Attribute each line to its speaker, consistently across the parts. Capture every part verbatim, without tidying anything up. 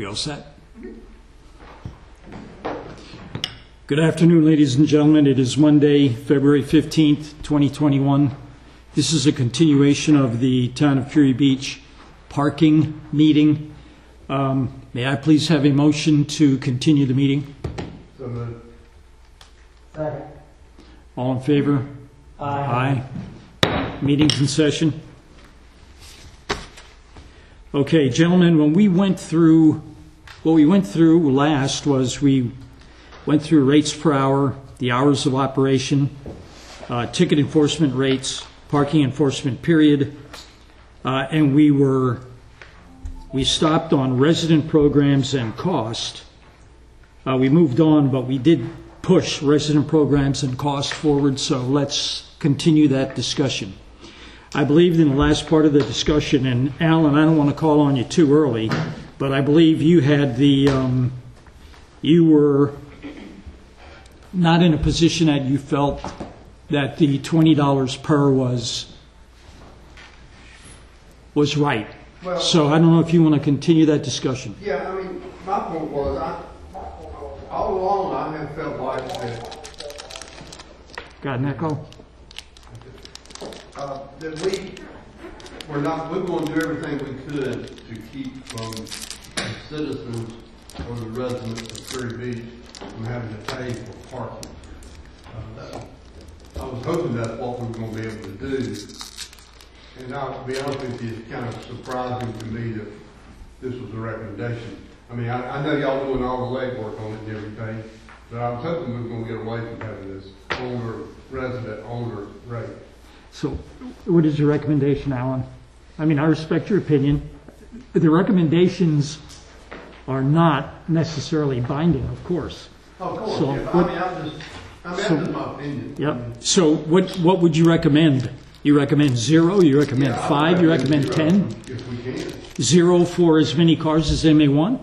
Speaker 1: We all set? Good afternoon, ladies and gentlemen. It is Monday, February fifteenth, twenty twenty-one. This is a continuation of the Town of Curie Beach parking meeting. Um, may I please have a motion to continue the meeting?
Speaker 2: So moved.
Speaker 3: Second.
Speaker 1: All in favor?
Speaker 3: Aye.
Speaker 1: Aye. Meeting's in session. Okay, gentlemen, when we went through, what we went through last was we went through rates per hour, the hours of operation, uh, ticket enforcement rates, parking enforcement period, uh, and we were, we stopped on resident programs and cost. Uh, we moved on, but we did push resident programs and cost forward, so let's continue that discussion. I believed in the last part of the discussion, and Alan, I don't want to call on you too early, but I believe you had the, um, you were not in a position that you felt that the twenty dollars per was, was right.
Speaker 2: Well,
Speaker 1: so I don't know if you want to continue that discussion.
Speaker 2: Yeah, I mean, my point was, I, all along I have felt like that,
Speaker 1: Got an echo?
Speaker 2: uh, that we were not, we're going to do everything we could to keep from the citizens or the residents of Curie Beach from having to pay for parking. Uh, I was hoping that's what we were going to be able to do. And now, to be honest with you, it's kind of surprising to me that this was a recommendation. I mean, I, I know y'all doing all the legwork on it and everything, but I was hoping we were going to get away from having this owner, resident owner rate.
Speaker 1: So what is your recommendation, Alan? I mean, I respect your opinion. The recommendations are not necessarily binding, of course.
Speaker 2: Oh, of course,
Speaker 1: So
Speaker 2: yeah, but
Speaker 1: what-
Speaker 2: I mean, I'm just, I mean,
Speaker 1: so-
Speaker 2: that's just my opinion.
Speaker 1: Yep. So what, what would you recommend? You recommend zero, you recommend
Speaker 2: Yeah, I
Speaker 1: five,
Speaker 2: would
Speaker 1: you recommend
Speaker 2: zero,
Speaker 1: ten?
Speaker 2: If we can.
Speaker 1: Zero for as many cars as they may want?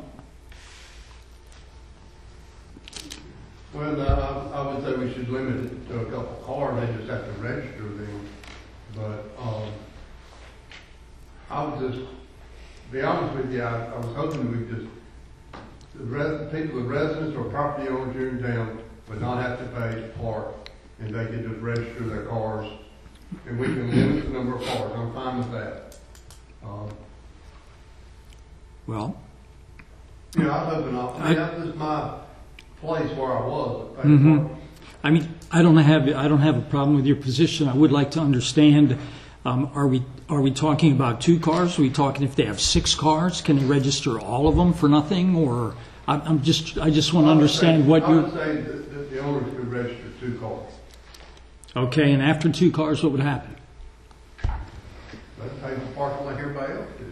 Speaker 2: Well, uh, I would say we should limit it to a couple cars, they just have to register them. But, um, I would just, be honest with you, I, I was hoping we just, the res, people, the residents or property owners here in town would not have to pay to park, and they could just register their cars, and we can limit the number of cars, I'm fine with that. Um,
Speaker 1: Well,
Speaker 2: you know, I was hoping, I mean, that was my place where I was, paying
Speaker 1: Mhm.
Speaker 2: parking.
Speaker 1: I mean, I don't have, I don't have a problem with your position. I would like to understand, um, are we, are we talking about two cars? Are we talking if they have six cars? Can they register all of them for nothing? Or, I'm, I'm just, I just want to
Speaker 2: I would
Speaker 1: understand
Speaker 2: say-
Speaker 1: what
Speaker 2: I
Speaker 1: you're,
Speaker 2: would say that, that the owners could register two cars.
Speaker 1: okay, and after two cars, what would happen?
Speaker 2: They pay for parking like everybody else do.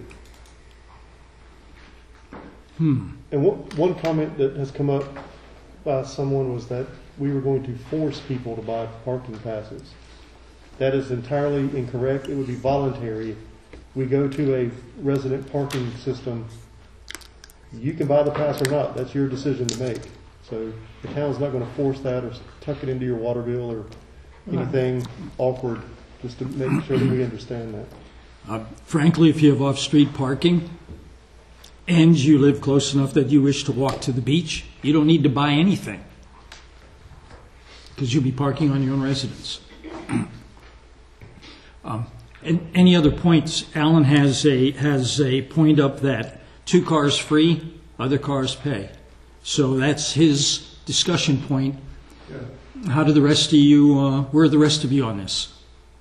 Speaker 1: Hmm.
Speaker 4: And one, one comment that has come up by someone was that we were going to force people to buy parking passes. That is entirely incorrect. It would be voluntary. If we go to a resident parking system, you can buy the pass or not. That's your decision to make. So the town's not going to force that or tuck it into your water bill or anything awkward, just to make sure that we understand that.
Speaker 1: Uh, frankly, if you have off-street parking and you live close enough that you wish to walk to the beach, you don't need to buy anything because you'll be parking on your own residence. um, and any other points? Alan has a has a point up that two cars free, other cars pay. So that's his discussion point.
Speaker 2: Yeah.
Speaker 1: How do the rest of you? Uh, where are the rest of you on this?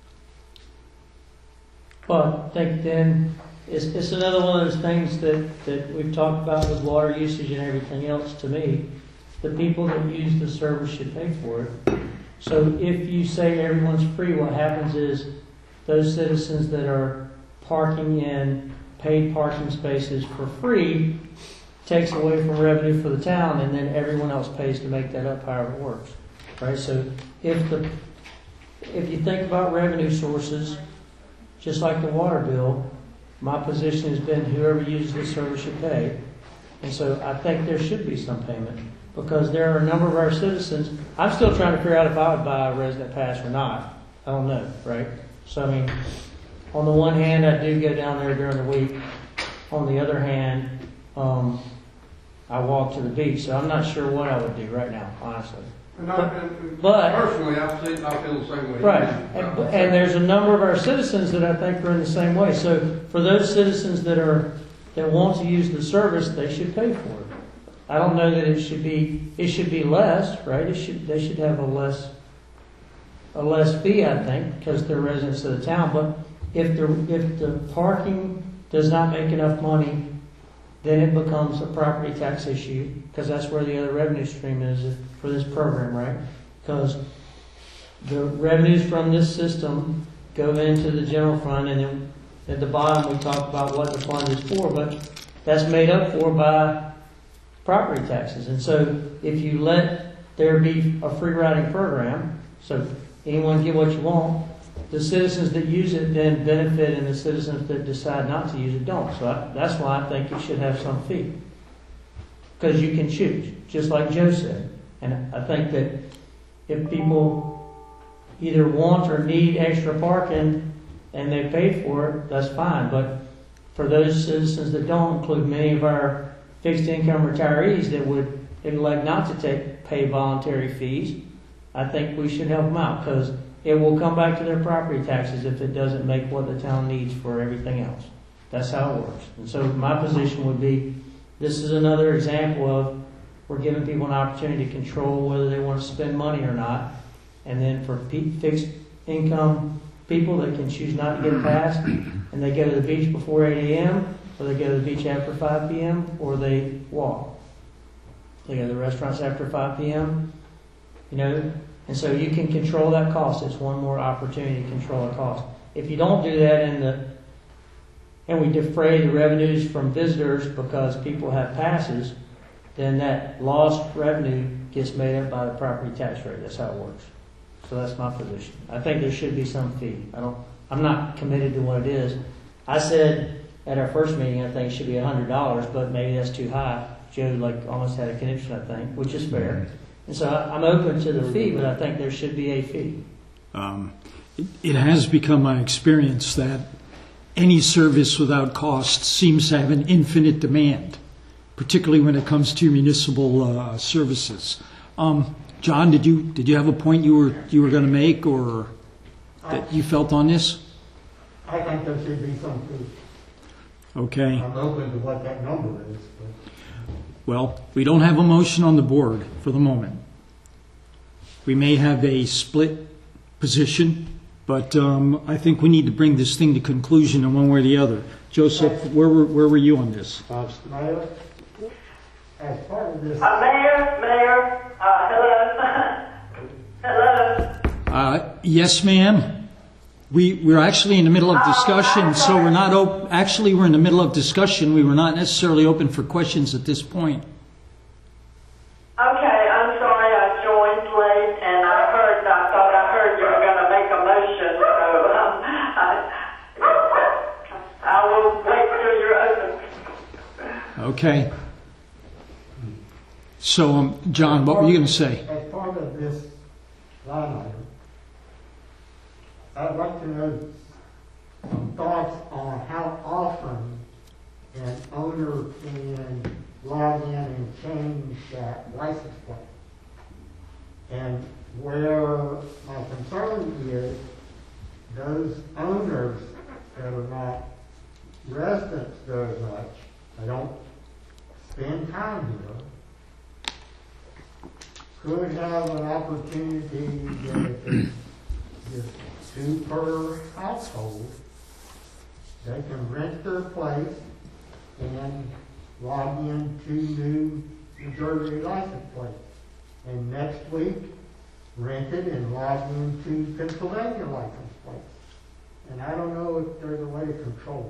Speaker 3: Well, I think then it's, it's another one of those things that, that we've talked about with water usage and everything else. To me, the people that use the service should pay for it. So if you say everyone's free, what happens is those citizens that are parking in paid parking spaces for free takes away from revenue for the town, and then everyone else pays to make that up however it works. Right? So if the if you think about revenue sources, just like the water bill, my position has been whoever uses the service should pay. And so I think there should be some payment because there are a number of our citizens. I'm still trying to figure out if I would buy a resident pass or not. I don't know, right? So, I mean, on the one hand, I do go down there during the week. On the other hand, um, I walk to the beach. So I'm not sure what I would do right now, honestly.
Speaker 2: And I, and
Speaker 3: But-
Speaker 2: personally, I see, I feel the same way. you
Speaker 3: Right,
Speaker 2: do.
Speaker 3: and, and there's a number of our citizens that I think are in the same way. So for those citizens that are, that want to use the service, they should pay for it. I don't know that it should be, it should be less, right? It should, they should have a less, a less fee, I think, because they're residents of the town. But if the, if the parking does not make enough money, then it becomes a property tax issue, because that's where the other revenue stream is for this program, right? Because the revenues from this system go into the general fund, and then at the bottom we talk about what the fund is for, but that's made up for by property taxes. And so if you let there be a free riding program, so anyone get what you want, the citizens that use it then benefit, and the citizens that decide not to use it don't. So I, that's why I think it should have some fee. Because you can choose, just like Joe said. And I think that if people either want or need extra parking and they pay for it, that's fine. But for those citizens that don't, include many of our fixed income retirees that would elect not to take pay voluntary fees, I think we should help them out, because it will come back to their property taxes if it doesn't make what the town needs for everything else. That's how it works. And so my position would be, this is another example of we're giving people an opportunity to control whether they want to spend money or not. And then for pe- fixed income people that can choose not to get a pass, and they go to the beach before eight a.m., or they go to the beach after five p.m., or they walk. They go to the restaurants after five p.m., you know, and so you can control that cost. It's one more opportunity to control the cost. If you don't do that in the, and we defray the revenues from visitors because people have passes, then that lost revenue gets made up by the property tax rate. That's how it works. So that's my position. I think there should be some fee. I don't, I'm not committed to what it is. I said at our first meeting, I think it should be one hundred dollars, but maybe that's too high. Joe like almost had a conniption, I think, which is fair. And so I- I'm open to the fee, but I think there should be a fee.
Speaker 1: Um, it, it has become my experience that any service without cost seems to have an infinite demand, particularly when it comes to municipal uh, services. Um, John, did you did you have a point you were you were going to make, or that you felt on this?
Speaker 5: I think there should be some fee.
Speaker 1: Okay.
Speaker 5: I'm open to what that number is, but
Speaker 1: Well, we don't have a motion on the board for the moment. We may have a split position, but um, I think we need to bring this thing to conclusion in one way or the other. Joseph, where were, where were you on this?
Speaker 4: Uh,
Speaker 5: Mayor, as part of this,
Speaker 6: Uh, Mayor, Mayor, uh, hello. Hello.
Speaker 1: Uh, yes, ma'am. We, we're actually in the middle of discussion, so we're not, op- actually, we're in the middle of discussion. We were not necessarily open for questions at this point.
Speaker 6: Okay, I'm sorry I joined late and I heard, I thought I heard you were going to make a motion, so um, I, I will wait till you're open.
Speaker 1: Okay. So, um, John, what were you going to say?
Speaker 5: as part of this line item, I'd like to know some thoughts on how often an owner can log in and change that license plate. And where my concern is, those owners that are not residents very much, they don't spend time here, could have an opportunity that if it's just two per household, they can rent their place and log in to new Missouri license plates. And next week, rent it and log into Pennsylvania license plates. And I don't know if there's a way to control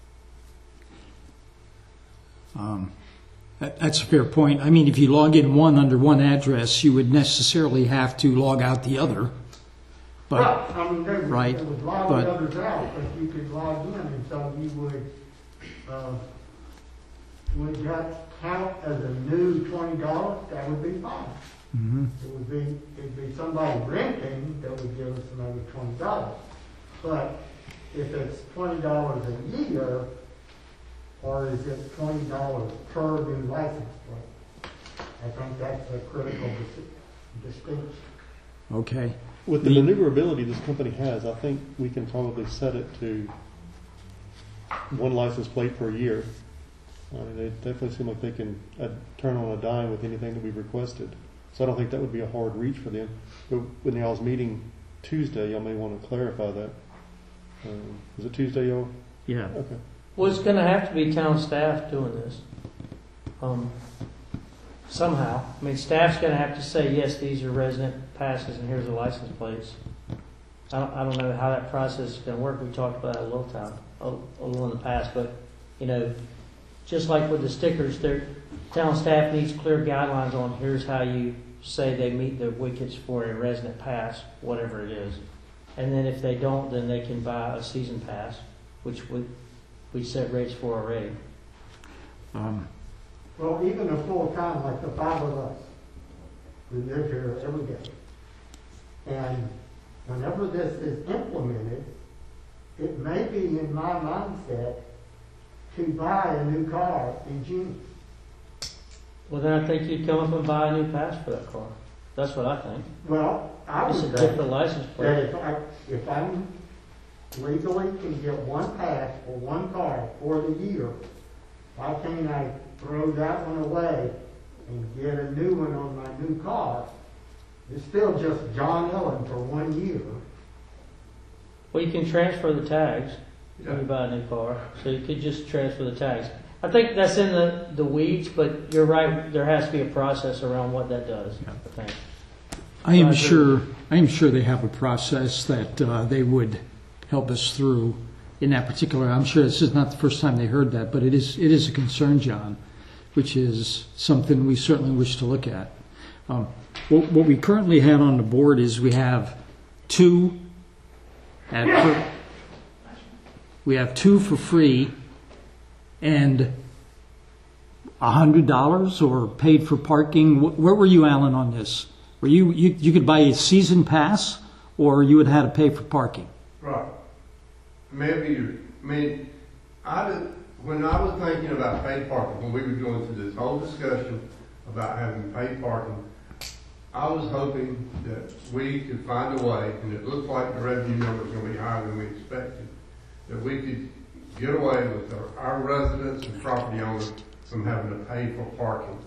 Speaker 5: that.
Speaker 1: Um, that, that's a fair point. I mean, if you log in one under one address, you would necessarily have to log out the other. But
Speaker 5: Right, I mean, there was,
Speaker 1: right,
Speaker 5: there was log
Speaker 1: but-
Speaker 5: the others out, but you could log in, and so you would, uh, would that count as a new twenty dollars? That would be fine.
Speaker 1: mhm.
Speaker 5: It would be, it'd be somebody renting that would give us another twenty dollars. But if it's twenty dollars a year, or or is it twenty dollars per new license plate? I think that's a critical dis- distinction.
Speaker 1: Okay.
Speaker 4: With the
Speaker 1: The-
Speaker 4: maneuverability this company has, I think we can probably set it to one license plate per year. I mean, they definitely seem like they can uh, turn on a dime with anything that we've requested. So I don't think that would be a hard reach for them. But when y'all's meeting Tuesday, y'all may want to clarify that. Um, is it Tuesday, y'all?
Speaker 1: Yeah.
Speaker 4: Okay.
Speaker 3: Well, it's gonna have to be town staff doing this. Um, somehow. I mean, staff's gonna have to say, yes, these are resident passes and here's the license plates. I don't, I don't know how that process is gonna work. We talked about that a little time, a, a little in the past, but, you know, just like with the stickers, their town staff needs clear guidelines on here's how you say they meet the wickets for a resident pass, whatever it is. And then if they don't, then they can buy a season pass, which we, we set rates for already.
Speaker 1: Um,
Speaker 5: Well, even a full time, like the five of us, we live here every day. And whenever this is implemented, it may be in my mindset to buy a new car in June.
Speaker 3: Well, then I think you'd come up and buy a new pass for that car. That's what I think.
Speaker 5: Well, I
Speaker 3: It's a
Speaker 5: would say
Speaker 3: different license
Speaker 5: that
Speaker 3: plate.
Speaker 5: if I, if I'm legally can get one pass for one car for the year, why can't I throw that one away and get a new one on my new car? It's still just John Ellen for one year.
Speaker 3: Well, you can transfer the tags when you buy a new car, so you could just transfer the tags. I think that's in the, the weeds, but you're right, there has to be a process around what that does, I think.
Speaker 1: I am
Speaker 3: Roger.
Speaker 1: sure, I am sure they have a process that uh, they would help us through in that particular. I'm sure this is not the first time they heard that, but it is, it is a concern, John, which is something we certainly wish to look at. Um, what, what we currently have on the board is we have two at per, we have two for free and a hundred dollars or paid for parking. Wh- Where were you, Alan, on this? Were you, you you could buy a season pass, or you would have to pay for parking?
Speaker 2: Right. Maybe, you- I mean, I did, when I was thinking about paid parking, when we were going through this whole discussion about having paid parking, I was hoping that we could find a way, and it looks like the revenue number is going to be higher than we expected, that we could get away with our, our residents and property owners from having to pay for parking.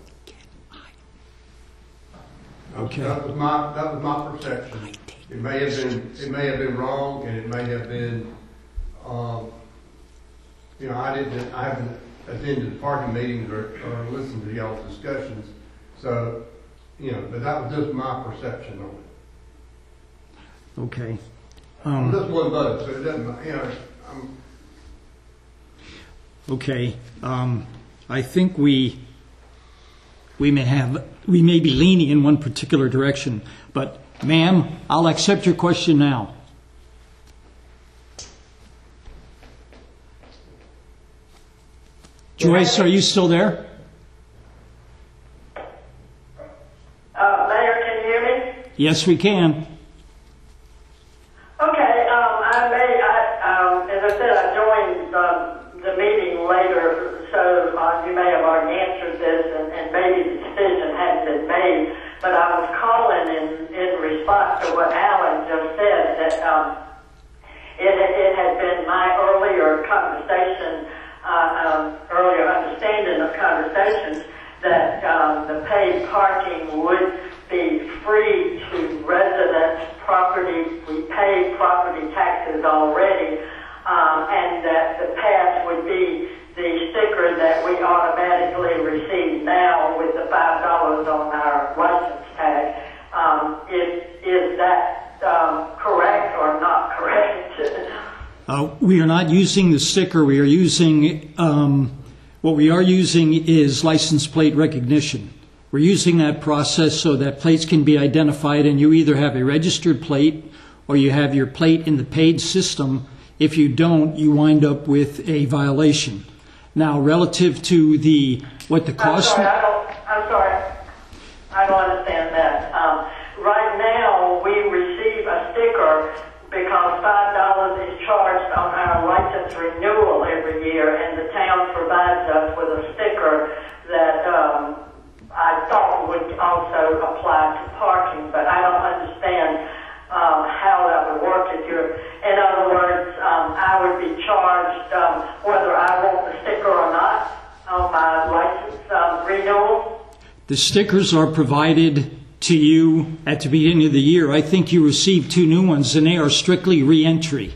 Speaker 1: Okay.
Speaker 2: That was my, that was my perception. It may have been, it may have been wrong, and it may have been, um, you know, I didn't, I haven't attended the parking meetings or, or listened to y'all's discussions. So, you know, but that was just my perception of it.
Speaker 1: Okay.
Speaker 2: I'm
Speaker 1: Um,
Speaker 2: just one vote, so it doesn't, you know, I'm,
Speaker 1: okay. Um, I think we we may have we may be leaning in one particular direction, but ma'am, I'll accept your question now. Joyce, are you still there?
Speaker 6: Uh, Mayor, can you hear me?
Speaker 1: Yes, we can.
Speaker 6: Okay, um, I may, I, um, as I said, I joined, um, the meeting later, so, uh, you may have already answered this, and, and maybe the decision hadn't been made, but I was calling in, in response to what Alan just said, that, um, it, it had been my earlier conversation, uh, um, earlier understanding of conversations, that, um, the paid parking would be free to residents' property. We pay property taxes already, um, and that the pass would be the sticker that we automatically receive now with the five dollars on our license tag. Um, is is that um, correct or not correct?
Speaker 1: Uh, we are not using the sticker. We are using um, what we are using is license plate recognition. We're using that process so that plates can be identified, and you either have a registered plate or you have your plate in the paid system. If you don't, you wind up with a violation. Now, relative to the what the
Speaker 6: I'm
Speaker 1: cost.
Speaker 6: sorry, I don't. I'm sorry, I don't understand that. Um, right now, we receive a sticker because five dollars is charged on our license renewal every year, and the town provides
Speaker 1: The stickers are provided to you at the beginning of the year. I think you received two new ones, and they are strictly re-entry.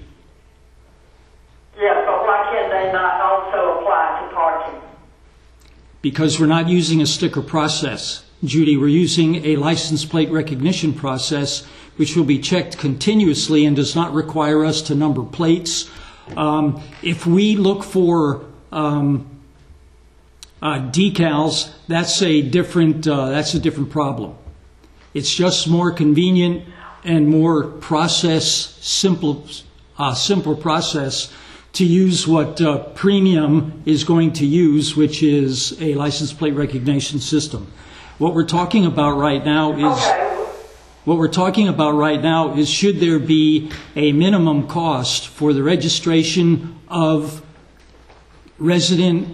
Speaker 6: Yes, but why can they not also apply to parking?
Speaker 1: Because we're not using a sticker process, Judy. We're using a license plate recognition process, which will be checked continuously and does not require us to number plates. Um, if we look for um, uh, decals, that's a different uh, that's a different problem. It's just more convenient and more process simple, uh, simpler process to use what uh, Premium is going to use, which is a license plate recognition system. What we're talking about right now is
Speaker 6: Okay.
Speaker 1: what we're talking about right now is should there be a minimum cost for the registration of resident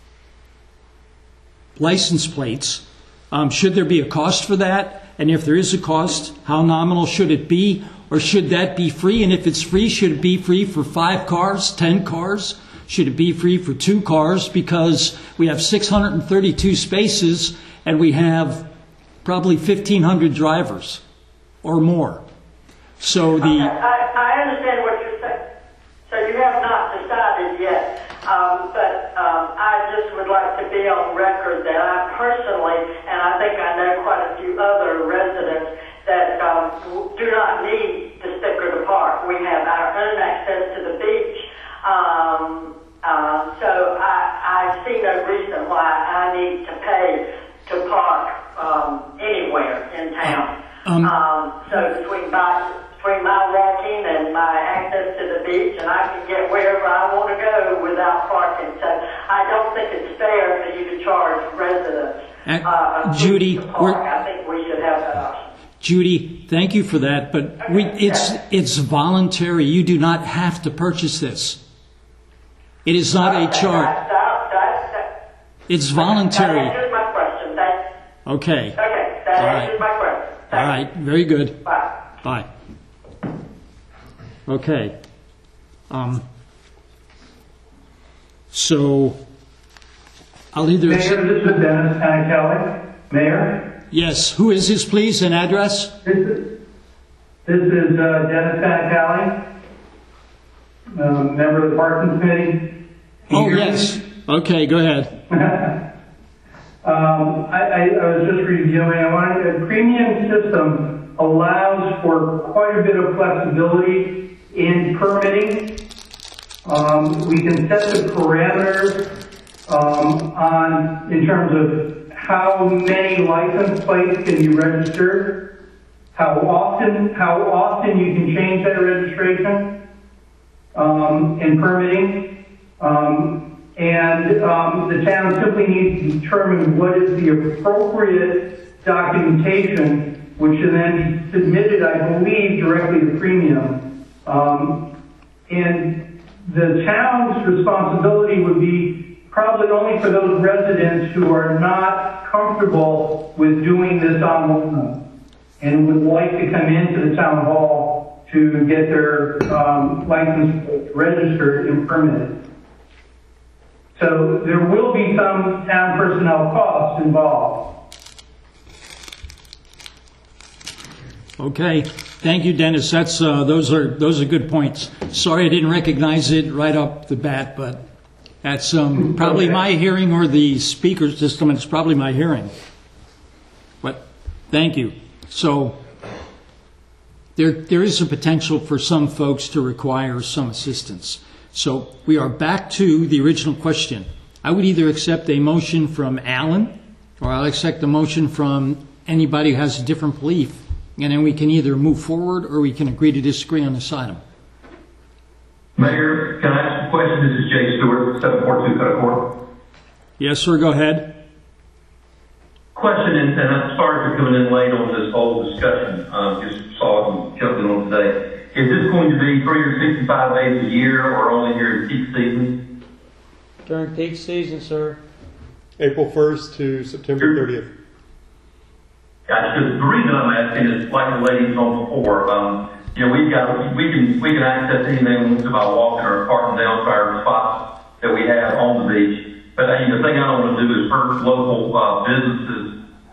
Speaker 1: license plates? Um, should there be a cost for that? And if there is a cost, how nominal should it be? Or should that be free? And if it's free, should it be free for five cars, ten cars? Should it be free for two cars? Because we have six hundred thirty-two spaces and we have probably fifteen hundred drivers or more. So the...
Speaker 6: Okay, I, I understand what you're saying. So you have not decided yet. Um, but um, I just would like to be on record that I personally, and I think I know quite a few other residents that um, do not need the sticker to park. We have our own access to the beach. Um, uh, so I, I see no reason why I need to pay to park um, anywhere in town.
Speaker 1: Um,
Speaker 6: um, so between my, between my walking and my access to the beach, and I can get wherever I want to go without parking. So I don't think it's fair for you to charge residents uh, a fee
Speaker 1: Judy,
Speaker 6: to park.
Speaker 1: we're-
Speaker 6: I think we should have that option.
Speaker 1: Judy, thank you for that, but we, it's it's voluntary. You do not have to purchase this. It is not a
Speaker 6: Okay,
Speaker 1: charge.
Speaker 6: that- that- that- that-
Speaker 1: It's
Speaker 6: That
Speaker 1: voluntary.
Speaker 6: answers my question. Thank,
Speaker 1: Okay.
Speaker 6: okay, that
Speaker 1: All right.
Speaker 6: answers my question.
Speaker 1: All
Speaker 6: Thank
Speaker 1: right. Very good.
Speaker 6: you. Bye.
Speaker 1: Bye. Okay. Um, so I'll either...
Speaker 7: Mayor, this is Dennis Kelly. Mayor,
Speaker 1: Yes. Who is this, please, and address?
Speaker 7: this is, this is uh, Dennis Kelly, um, member of the parking committee.
Speaker 1: Oh,
Speaker 7: Here.
Speaker 1: yes. Okay, go ahead.
Speaker 7: um, I, I, I was just reviewing. I wanted, the premium system allows for quite a bit of flexibility in permitting. Um, we can set the parameters um, on in terms of how many license plates can be registered, how often how often you can change that registration um, in permitting, um, and um, the town simply needs to determine what is the appropriate documentation, which should then be submitted, I believe, directly to Premium. Um, and the town's responsibility would be probably only for those residents who are not comfortable with doing this online and would like to come into the town hall to get their um, license registered and permitted. So there will be some town personnel costs involved.
Speaker 1: Okay. Thank you, Dennis. That's uh, those are those are good points. Sorry I didn't recognize it right off the bat, but that's um, probably
Speaker 7: Okay.
Speaker 1: my hearing or the speaker system. It's probably my hearing. But thank you. So there there is a potential for some folks to require some assistance. So we are back to the original question. I would either accept a motion from Alan, or I'll accept a motion from anybody who has a different belief, and then we can either move forward or we can agree to disagree on this item.
Speaker 8: Mayor, can I ask a question? This is Jay Stewart, seven four two Coda Court.
Speaker 1: Yes, sir. Go ahead.
Speaker 8: Question, and, and I'm sorry for coming in late on this whole discussion. Um, just saw it and jumped in on today. Is this going to be three hundred sixty-five days a year, or only during peak season?
Speaker 3: During peak season, sir.
Speaker 4: April first to September thirtieth.
Speaker 8: Gotcha. The reason I'm asking is, like the ladies on before, um, you know, we've got we can we can access anything we want to by walking or parking down to our spots that we have on the beach. But uh, the thing I don't want to do is hurt local uh, businesses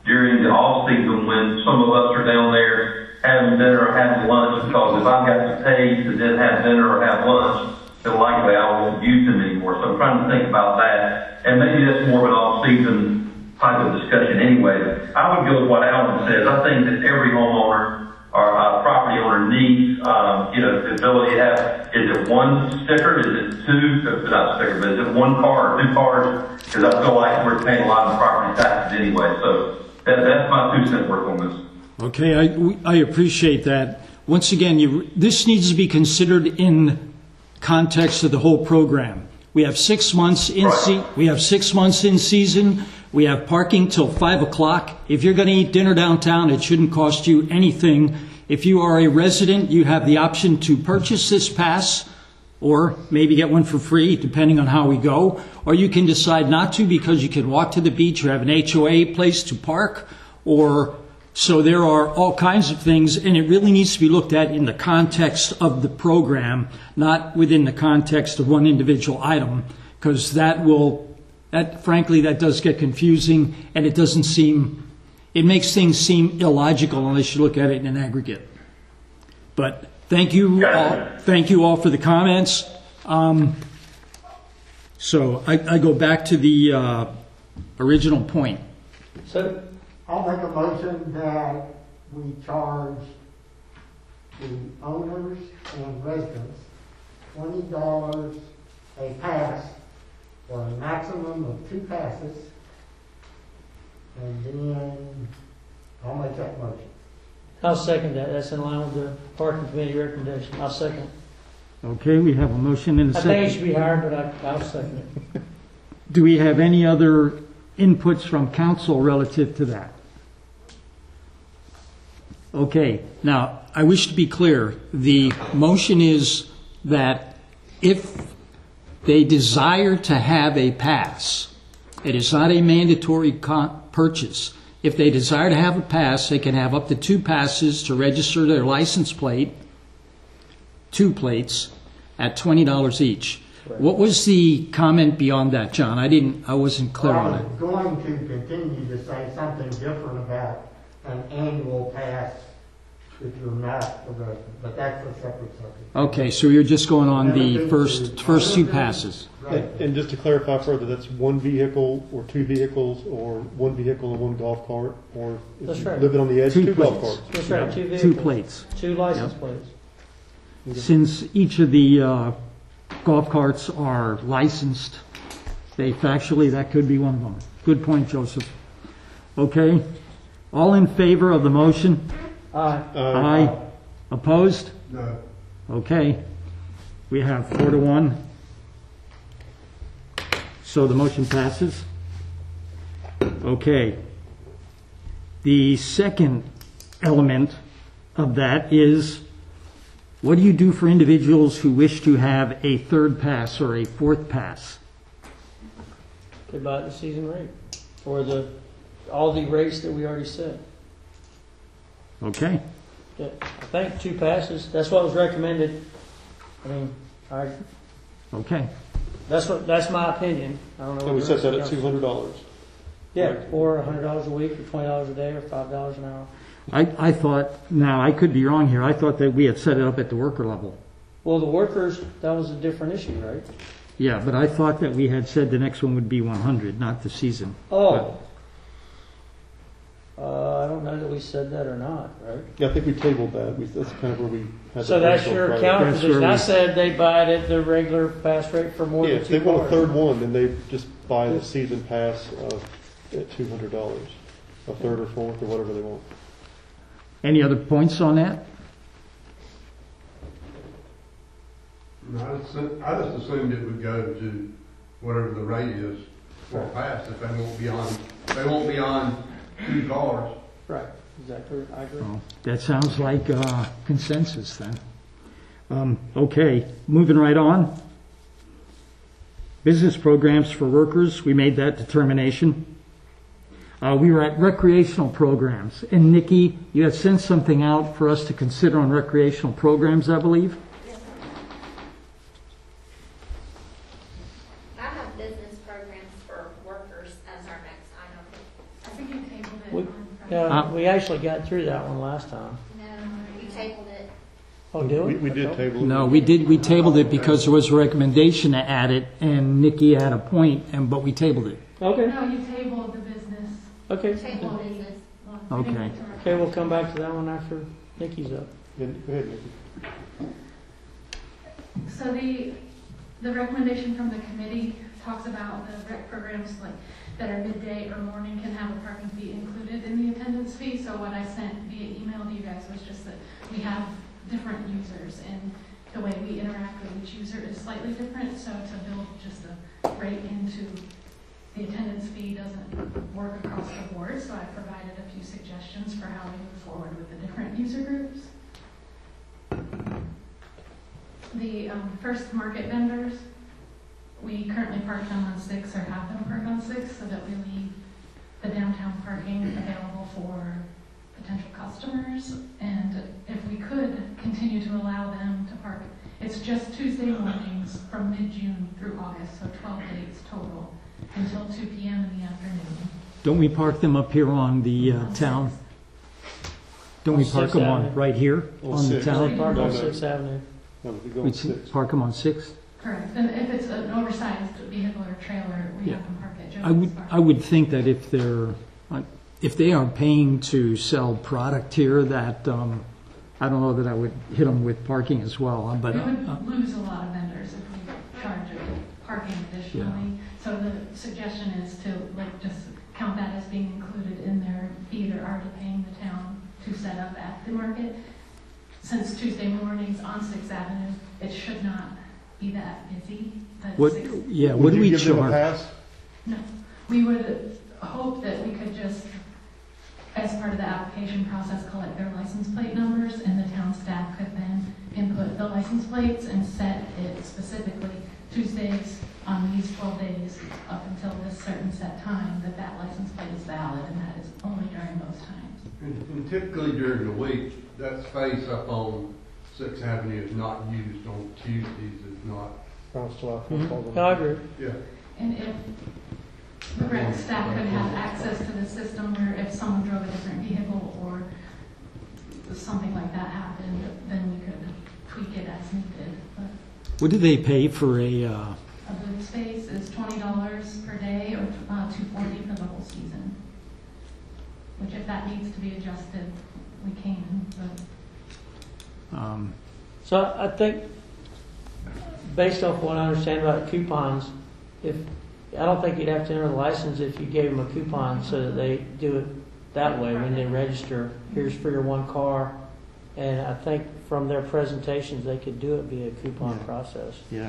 Speaker 8: during the off season when some of us are down there having dinner or having lunch, because if I've got to pay to then have dinner or have lunch, then likely I won't use them anymore. So I'm trying to think about that. And maybe that's more of an off-season type of discussion anyway. I would go with what Alan says. I think that every homeowner or uh, property owner needs, um, you know, the ability to have, is it one sticker? Is it two, uh, not sticker, but is it one car or two cars? Because I feel like we're paying a lot of property taxes anyway. So that, that's my two cent worth on this.
Speaker 1: Okay, I, we- I appreciate that. Once again, you, this needs to be considered in context of the whole program. We have six months in se- we have six months in season. We have parking till five o'clock. If you're going to eat dinner downtown, it shouldn't cost you anything. If you are a resident, you have the option to purchase this pass, or maybe get one for free, depending on how we go. Or you can decide not to because you can walk to the beach or have an H O A place to park, or so there are all kinds of things, and it really needs to be looked at in the context of the program, not within the context of one individual item, because that will, that frankly, that does get confusing, and it doesn't seem, it makes things seem illogical unless you look at it in an aggregate. But thank you all, thank you all for the comments. Um, so I, I go back to the uh, original point.
Speaker 3: So,
Speaker 5: I'll make a motion that we charge the owners and residents twenty dollars a pass for a maximum of two passes. And then I'll make that motion.
Speaker 3: I'll second that. That's in line with the parking committee recommendation. I'll second.
Speaker 1: Okay, we have a motion and a
Speaker 3: I think it
Speaker 1: second.
Speaker 3: should be higher, but I, I'll second it.
Speaker 1: Do we have any other inputs from council relative to that? Okay, now, I wish to be clear. The motion is that if they desire to have a pass, it is not a mandatory con- purchase. If they desire to have a pass, they can have up to two passes to register their license plate, two plates, at twenty dollars each.
Speaker 3: Right.
Speaker 1: What was the comment beyond that, John? I didn't, I wasn't clear
Speaker 5: Well,
Speaker 1: on
Speaker 5: I
Speaker 1: it.
Speaker 5: was going to continue to say something different about an annual pass if you're not a resident, but that's a separate subject.
Speaker 1: Okay, so you're just going on the
Speaker 5: Everything
Speaker 1: first,
Speaker 5: is-
Speaker 1: first two
Speaker 5: everything-
Speaker 1: passes.
Speaker 5: Right.
Speaker 4: And and just to clarify further, that's one vehicle or two vehicles or one vehicle and one golf cart, or if
Speaker 3: That's
Speaker 4: you
Speaker 3: right.
Speaker 4: live it on the edge,
Speaker 1: Two
Speaker 4: two golf
Speaker 1: plates.
Speaker 4: carts.
Speaker 3: That's right, two vehicles.
Speaker 1: Two plates.
Speaker 3: Two license
Speaker 1: Yep.
Speaker 3: plates.
Speaker 1: Since each of the uh, golf carts are licensed, they factually, that could be one of them. Good point, Joseph. Okay, all in favor of the motion?
Speaker 3: Aye.
Speaker 4: Uh,
Speaker 1: Aye. Opposed?
Speaker 2: No.
Speaker 1: Okay, we have four to one. So the motion passes. Okay. The second element of that is, what do you do for individuals who wish to have a third pass or a fourth pass?
Speaker 3: Could buy the season rate, or the, all the rates that we already set.
Speaker 1: Okay,
Speaker 3: Yeah, I think two passes, that's what was recommended. I mean, I,
Speaker 1: okay.
Speaker 3: that's what, that's my opinion. I don't know.
Speaker 4: And we
Speaker 3: what
Speaker 4: set
Speaker 3: the
Speaker 4: that
Speaker 3: rest
Speaker 4: at
Speaker 3: of
Speaker 4: two hundred dollars.
Speaker 3: the council- Yeah, or a hundred dollars a week, or twenty dollars a day, or five dollars an hour.
Speaker 1: I, I thought, now, I could be wrong here, I thought that we had set it up at the worker level.
Speaker 3: Well, the workers, that was a different issue, right?
Speaker 1: Yeah, but I thought that we had said the next one would be one hundred, not the season.
Speaker 3: Oh. Uh, I don't know that we said that or not, right?
Speaker 4: Yeah, I think we tabled that. We, that's kind of where we had.
Speaker 3: So
Speaker 4: the
Speaker 3: that's
Speaker 4: original
Speaker 3: your
Speaker 4: Friday.
Speaker 3: counter
Speaker 1: That's
Speaker 3: position.
Speaker 1: where
Speaker 3: I
Speaker 1: we-
Speaker 3: said they buy it at the regular pass rate for more
Speaker 4: Yeah,
Speaker 3: than
Speaker 4: if
Speaker 3: two
Speaker 4: they want a
Speaker 3: cars.
Speaker 4: third one, then they just buy the season pass uh, at two hundred dollars, a third or fourth or whatever they want.
Speaker 1: Any other points on that?
Speaker 2: No, I just, I just assumed it would go to whatever the rate is for a pass, if they won't be on, they won't be on two cars.
Speaker 3: Right, exactly, I agree.
Speaker 1: Oh, that sounds like uh, consensus then. Um, Okay, moving right on. Business programs for workers, we made that determination. Uh, We were at recreational programs, and Nikki, you had sent something out for us to consider on recreational programs, I believe?
Speaker 9: I have business programs for workers as our next item.
Speaker 10: I think you tabled it.
Speaker 3: We,
Speaker 9: one.
Speaker 3: yeah,
Speaker 1: Uh,
Speaker 3: we actually got through that one last time.
Speaker 9: No, we tabled it.
Speaker 3: Oh, did we?
Speaker 4: We, we did table it.
Speaker 1: No, we did, we tabled it because there was a recommendation to add it, and Nikki had a point, and, but we tabled it.
Speaker 3: Okay,
Speaker 9: No, you tabled the business.
Speaker 3: okay.
Speaker 9: Table business.
Speaker 1: Okay.
Speaker 3: Okay, we'll come back to that one after Nikki's up.
Speaker 4: Yeah, go ahead, Nikki.
Speaker 10: So the, the recommendation from the committee talks about the rec programs like that are midday or morning can have a parking fee included in the attendance fee. So what I sent via email to you guys was just that we have different users and the way we interact with each user is slightly different. So to build just a rate into the attendance fee doesn't work across the board. So I provided a few suggestions for how we move forward with the different user groups. The um, first market vendors, we currently park them on six or have them park on six so that we leave the downtown parking available for potential customers. And if we could continue to allow them to park, it's just Tuesday mornings from mid-June through August, so twelve days total, until two p m in the afternoon.
Speaker 1: Don't we park them up here on the uh, town? Don't we
Speaker 3: On
Speaker 1: park
Speaker 3: Sixth
Speaker 1: them on,
Speaker 3: Avenue.
Speaker 1: right here
Speaker 4: On
Speaker 1: on the
Speaker 4: Sixth.
Speaker 3: They
Speaker 1: town?
Speaker 3: park
Speaker 4: No,
Speaker 3: on
Speaker 4: no.
Speaker 3: Sixth Avenue.
Speaker 4: No, we go
Speaker 1: We
Speaker 4: with six.
Speaker 1: park them on Sixth?
Speaker 10: Correct. And if it's an oversized vehicle or trailer, we
Speaker 1: Yeah.
Speaker 10: have them park at Joe's
Speaker 1: I would,
Speaker 10: Park.
Speaker 1: I would think that if they're, uh, if they are paying to sell product here, that, um, I don't know that I would hit them with parking as well, but,
Speaker 10: We
Speaker 1: uh,
Speaker 10: would lose a lot of vendors if we charge a parking additionally. So the suggestion is to like just count that as being included in their fee they're already paying the town to set up at the market. Since Tuesday mornings on Sixth Avenue, it should not be that busy. But
Speaker 1: what,
Speaker 10: Sixth-
Speaker 1: yeah, what
Speaker 4: Would
Speaker 1: do
Speaker 4: you
Speaker 1: we
Speaker 4: give them a
Speaker 1: charge?
Speaker 4: pass?
Speaker 10: No, we would hope that we could just, as part of the application process, collect their license plate numbers, and the town staff could then input the license plates and set it specifically Tuesdays on these twelve days up until this certain set time, that that license plate is valid, and that is only during those times.
Speaker 2: And and typically during the week, that space up on Sixth Avenue is not used on Tuesdays, it's not,
Speaker 4: I'll still have to
Speaker 3: Mhm.
Speaker 4: call them.
Speaker 3: No, I agree.
Speaker 2: yeah.
Speaker 10: And if the rec staff could have access to the system where if someone drove a different vehicle or something like that happened, then we could tweak it as needed. But
Speaker 1: What do they pay for a, uh,
Speaker 10: a booth space is twenty dollars per day or uh, two forty for the whole season. Which if that needs to be adjusted, we can, but
Speaker 1: um,
Speaker 3: So I think, based off what I understand about coupons, if, I don't think you'd have to enter the license if you gave them a coupon so that they do it that way when they register. Here's for your one car. And I think from their presentations, they could do it via coupon process.
Speaker 1: yeah.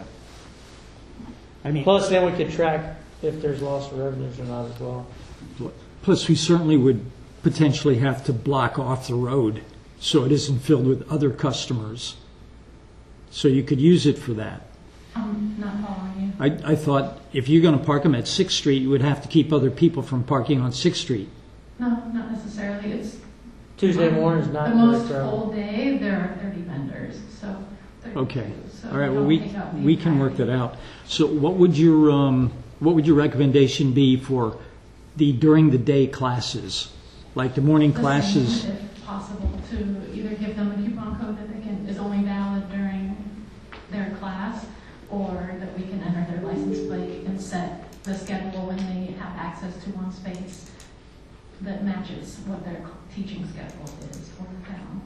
Speaker 1: I mean,
Speaker 3: Plus, then we could track if there's loss of revenues or not as well.
Speaker 1: plus we certainly would potentially have to block off the road so it isn't filled with other customers. So you could use it for that.
Speaker 10: I'm not following you.
Speaker 1: I, I thought if you're going to park them at Sixth Street, you would have to keep other people from parking on Sixth Street.
Speaker 10: No, not necessarily. It's
Speaker 3: Tuesday morning is not
Speaker 10: the most
Speaker 3: very crowded.
Speaker 10: full day. There are thirty vendors, so thirty-two.
Speaker 1: Okay.
Speaker 10: So
Speaker 1: All right, well,
Speaker 10: don't
Speaker 1: we,
Speaker 10: take up the
Speaker 1: we can work that
Speaker 10: entirety.
Speaker 1: out. So what would your, um, what would your recommendation be for the during the day classes? Like the morning
Speaker 10: The
Speaker 1: classes?
Speaker 10: same, if possible, to either give them a coupon code that they can, is only valid during their class, or that we can enter their license plate and set the schedule when they have access to one space that matches what their teaching schedule is for the town.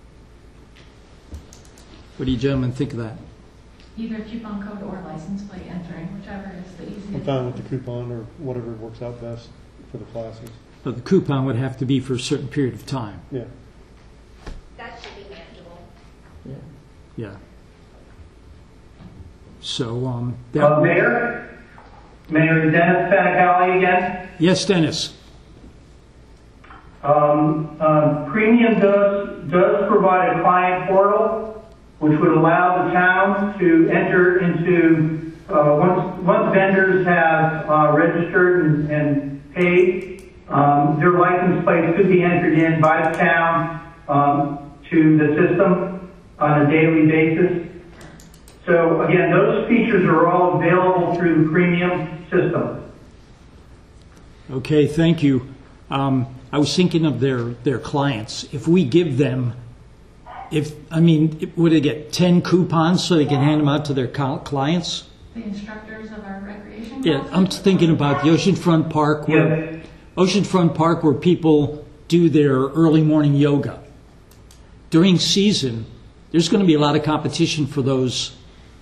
Speaker 1: What do you gentlemen think of that?
Speaker 10: Either coupon code or license plate entering, whichever is the easiest.
Speaker 4: I'm fine with the coupon or whatever works out best for the classes.
Speaker 1: But the coupon would have to be for a certain period of time.
Speaker 4: Yeah.
Speaker 9: That should be manageable.
Speaker 3: Yeah.
Speaker 1: Yeah. So, um,
Speaker 7: Uh,
Speaker 1: that,
Speaker 7: Mayor? Mayor Dennis Fanicali again.
Speaker 1: yes, Dennis.
Speaker 7: Um, um, Premium does, does provide a client portal, which would allow the town to enter into, uh, once, once vendors have, uh, registered and, and paid, um, their license plates could be entered in by the town, um, to the system on a daily basis. So again, those features are all available through the premium system.
Speaker 1: Okay, thank you. Um, I was thinking of their, their clients. If we give them, if, I mean, would they get ten coupons so they can hand them out to their co- clients?
Speaker 10: The instructors of our recreation
Speaker 1: Yeah,
Speaker 10: classes?
Speaker 1: I'm thinking about the Oceanfront Park where,
Speaker 7: Yeah.
Speaker 1: Oceanfront Park where people do their early morning yoga. During season, there's going to be a lot of competition for those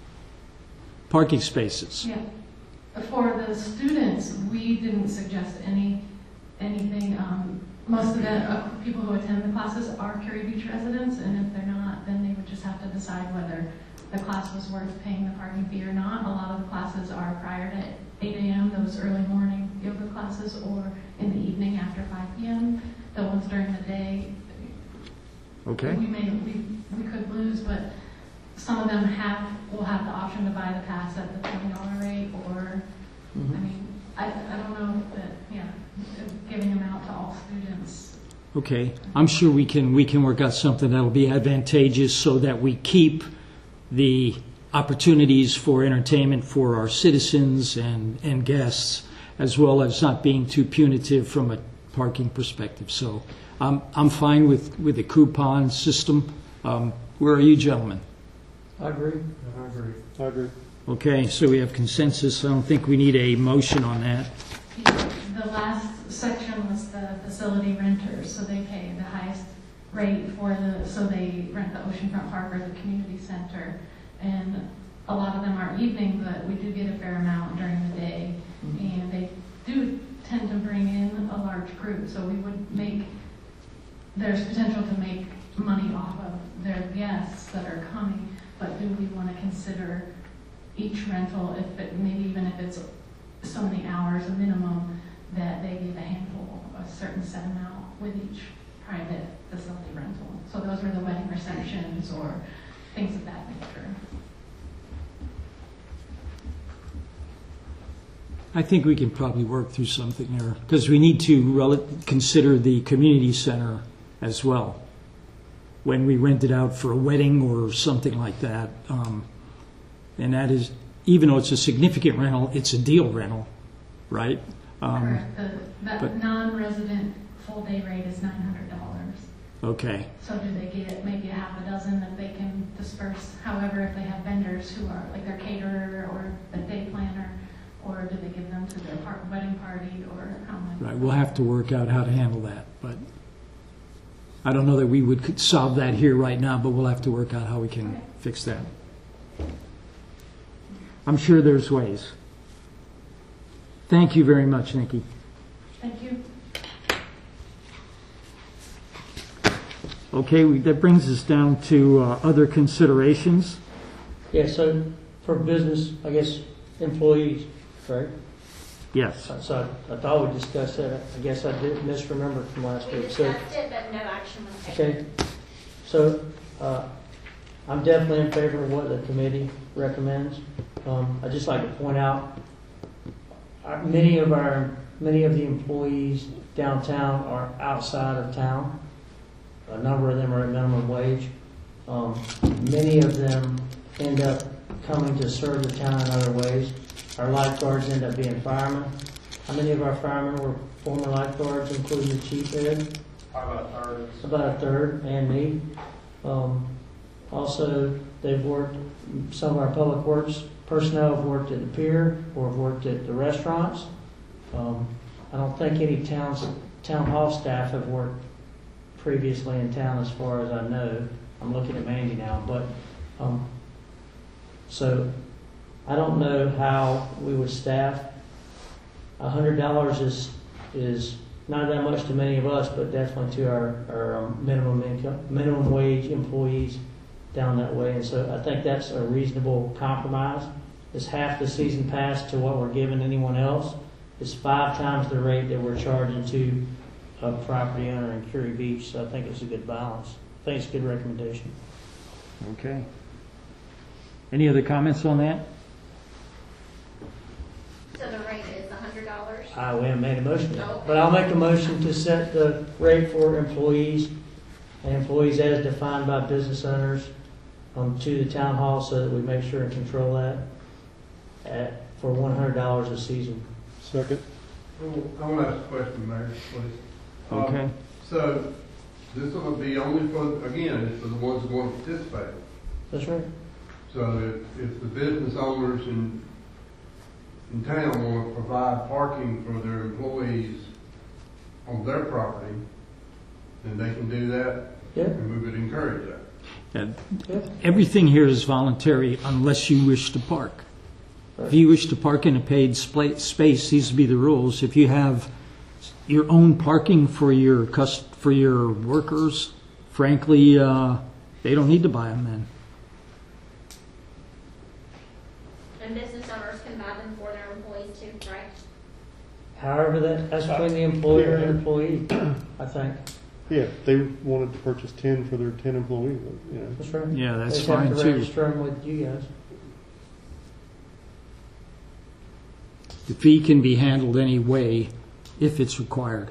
Speaker 1: parking spaces.
Speaker 10: Yeah. For the students, we didn't suggest any, anything. Um, most of the uh, people who attend the classes are Curry Beach residents, and if they're not, then they would just have to decide whether the class was worth paying the parking fee or not. A lot of the classes are prior to eight a.m., those early morning yoga classes, or in the evening after five p.m. The ones during the day,
Speaker 1: Okay.
Speaker 10: we may, we, we could lose, but some of them have, will have the option to buy the pass at the twenty dollar rate, or, I mean, I, I don't know that, yeah, giving them out to all students.
Speaker 1: Okay. I'm sure we can, we can work out something that'll be advantageous so that we keep the opportunities for entertainment for our citizens and, and guests, as well as not being too punitive from a parking perspective. So I'm, I'm fine with, with the coupon system. Um, where are you gentlemen?
Speaker 3: I agree.
Speaker 4: I agree. I agree.
Speaker 1: Okay, so we have consensus. I don't think we need a motion on that.
Speaker 10: The last section was the facility renters, so they pay the highest rate for the, so they rent the Oceanfront Park or the community center. And a lot of them are evening, but we do get a fair amount during the day. And they do tend to bring in a large group, so we would make, there's potential to make money off of their guests that are coming, but do we want to consider each rental, if it, maybe even if it's so many hours, a minimum, that they give a handful, a certain set amount with each private facility rental. So those are the wedding receptions or things of that nature.
Speaker 1: I think we can probably work through something there, because we need to rel- consider the community center as well when we rent it out for a wedding or something like that. Um, and that is, even though it's a significant rental, it's a deal rental, right? Um,
Speaker 10: Correct. The, that
Speaker 1: but-
Speaker 10: non-resident full day rate is nine hundred dollars.
Speaker 1: Okay.
Speaker 10: So do they get maybe a half a dozen that they can disperse? However, if they have vendors who are like their caterer or the day planner, or do they give them to their par- wedding party, or how much?
Speaker 1: Right, we'll have to work out how to handle that, but I don't know that we would could solve that here right now, but we'll have to work out how we can
Speaker 10: Okay.
Speaker 1: fix that. I'm sure there's ways. Thank you very much, Nikki.
Speaker 10: Thank you.
Speaker 1: Okay, we, that brings us down to uh, other considerations.
Speaker 3: Yeah, so for business, I guess, employees, right?
Speaker 1: Yes.
Speaker 3: So I I thought we discussed that. I guess I did misremember from last
Speaker 9: We
Speaker 3: week. So,
Speaker 9: discussed it, but no action was taken.
Speaker 3: okay. So uh, I'm definitely in favor of what the committee recommends. Um, I'd just like to point out, our- many of our, many of the employees downtown are outside of town. A number of them are at minimum wage. Um, Many of them end up coming to serve the town in other ways. Our lifeguards end up being firemen. How many of our firemen were former lifeguards, including the chief ed?
Speaker 2: About a third.
Speaker 3: About a third, and me. Um, Also, they've worked, some of our public works personnel have worked at the pier or have worked at the restaurants. Um, I don't think any towns, town hall staff have worked previously in town as far as I know. I'm looking at Mandy now, but, um, so I don't know how we would staff. A hundred dollars is, is not that much to many of us, but definitely to our, our um, minimum income, minimum wage employees down that way. And so I think that's a reasonable compromise. It's half the season pass to what we're giving anyone else. It's five times the rate that we're charging to a property owner in Curry Beach. So I think it's a good balance. I think it's a good recommendation.
Speaker 1: Okay. Any other comments on that?
Speaker 9: So the rate is a hundred dollars?
Speaker 3: I we haven't made a motion yet,
Speaker 9: Okay.
Speaker 3: but I'll make a motion to set the rate for employees and employees as defined by business owners um, to the town hall, so that we make sure and control that at, for one hundred dollars a season.
Speaker 4: Second.
Speaker 2: I want to ask a question, Mayor, please.
Speaker 1: Okay?
Speaker 2: Um, So, this will be only for, again, it's for the ones who want to participate.
Speaker 3: That's right.
Speaker 2: So if, if the business owners in, in town want to provide parking for their employees on their property, then they can do that,
Speaker 3: Yeah,
Speaker 2: and we would encourage that.
Speaker 1: And
Speaker 3: yeah.
Speaker 1: everything here is voluntary unless you wish to park. If you wish to park in a paid spla- space, these would be the rules. If you have your own parking for your cus- for your workers, frankly, uh, they don't need to buy them then.
Speaker 9: And business owners can buy them for their employees too, right?
Speaker 3: However, that, that's between the employer and employee, I think.
Speaker 4: Yeah, if they wanted to purchase ten for their ten employees, you know.
Speaker 3: That's right.
Speaker 1: Yeah, that's
Speaker 3: They just have
Speaker 1: fine
Speaker 3: to
Speaker 1: too.
Speaker 3: register them with you guys.
Speaker 1: The fee can be handled any way if it's required.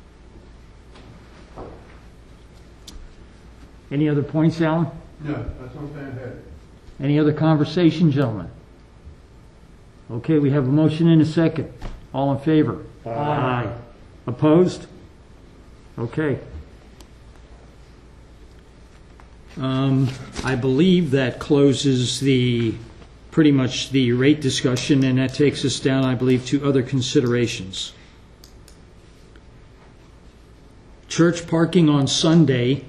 Speaker 1: Any other points, Alan?
Speaker 2: No, that's what I'm saying, hey.
Speaker 1: Any other conversation, gentlemen? Okay, we have a motion and a second. All in favor?
Speaker 3: Aye.
Speaker 1: Opposed? Okay. Um, I believe that closes the, pretty much the rate discussion, and that takes us down, I believe, to other considerations. Church parking on Sunday,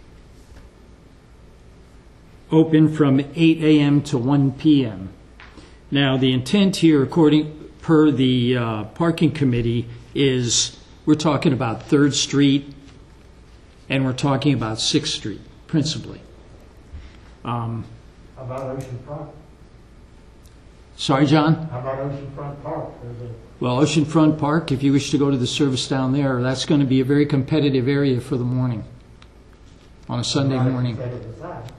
Speaker 1: open from eight a.m. to one p.m. Now, the intent here, according per the uh, parking committee, is we're talking about Third Street and we're talking about Sixth Street, principally. Um,
Speaker 5: How about Oceanfront?
Speaker 1: sorry, John?
Speaker 5: How about Oceanfront Park? There's a
Speaker 1: Well, Oceanfront Park, if you wish to go to the service down there, that's going to be a very competitive area for the morning, on a Sunday
Speaker 5: right
Speaker 1: morning.
Speaker 5: set it aside.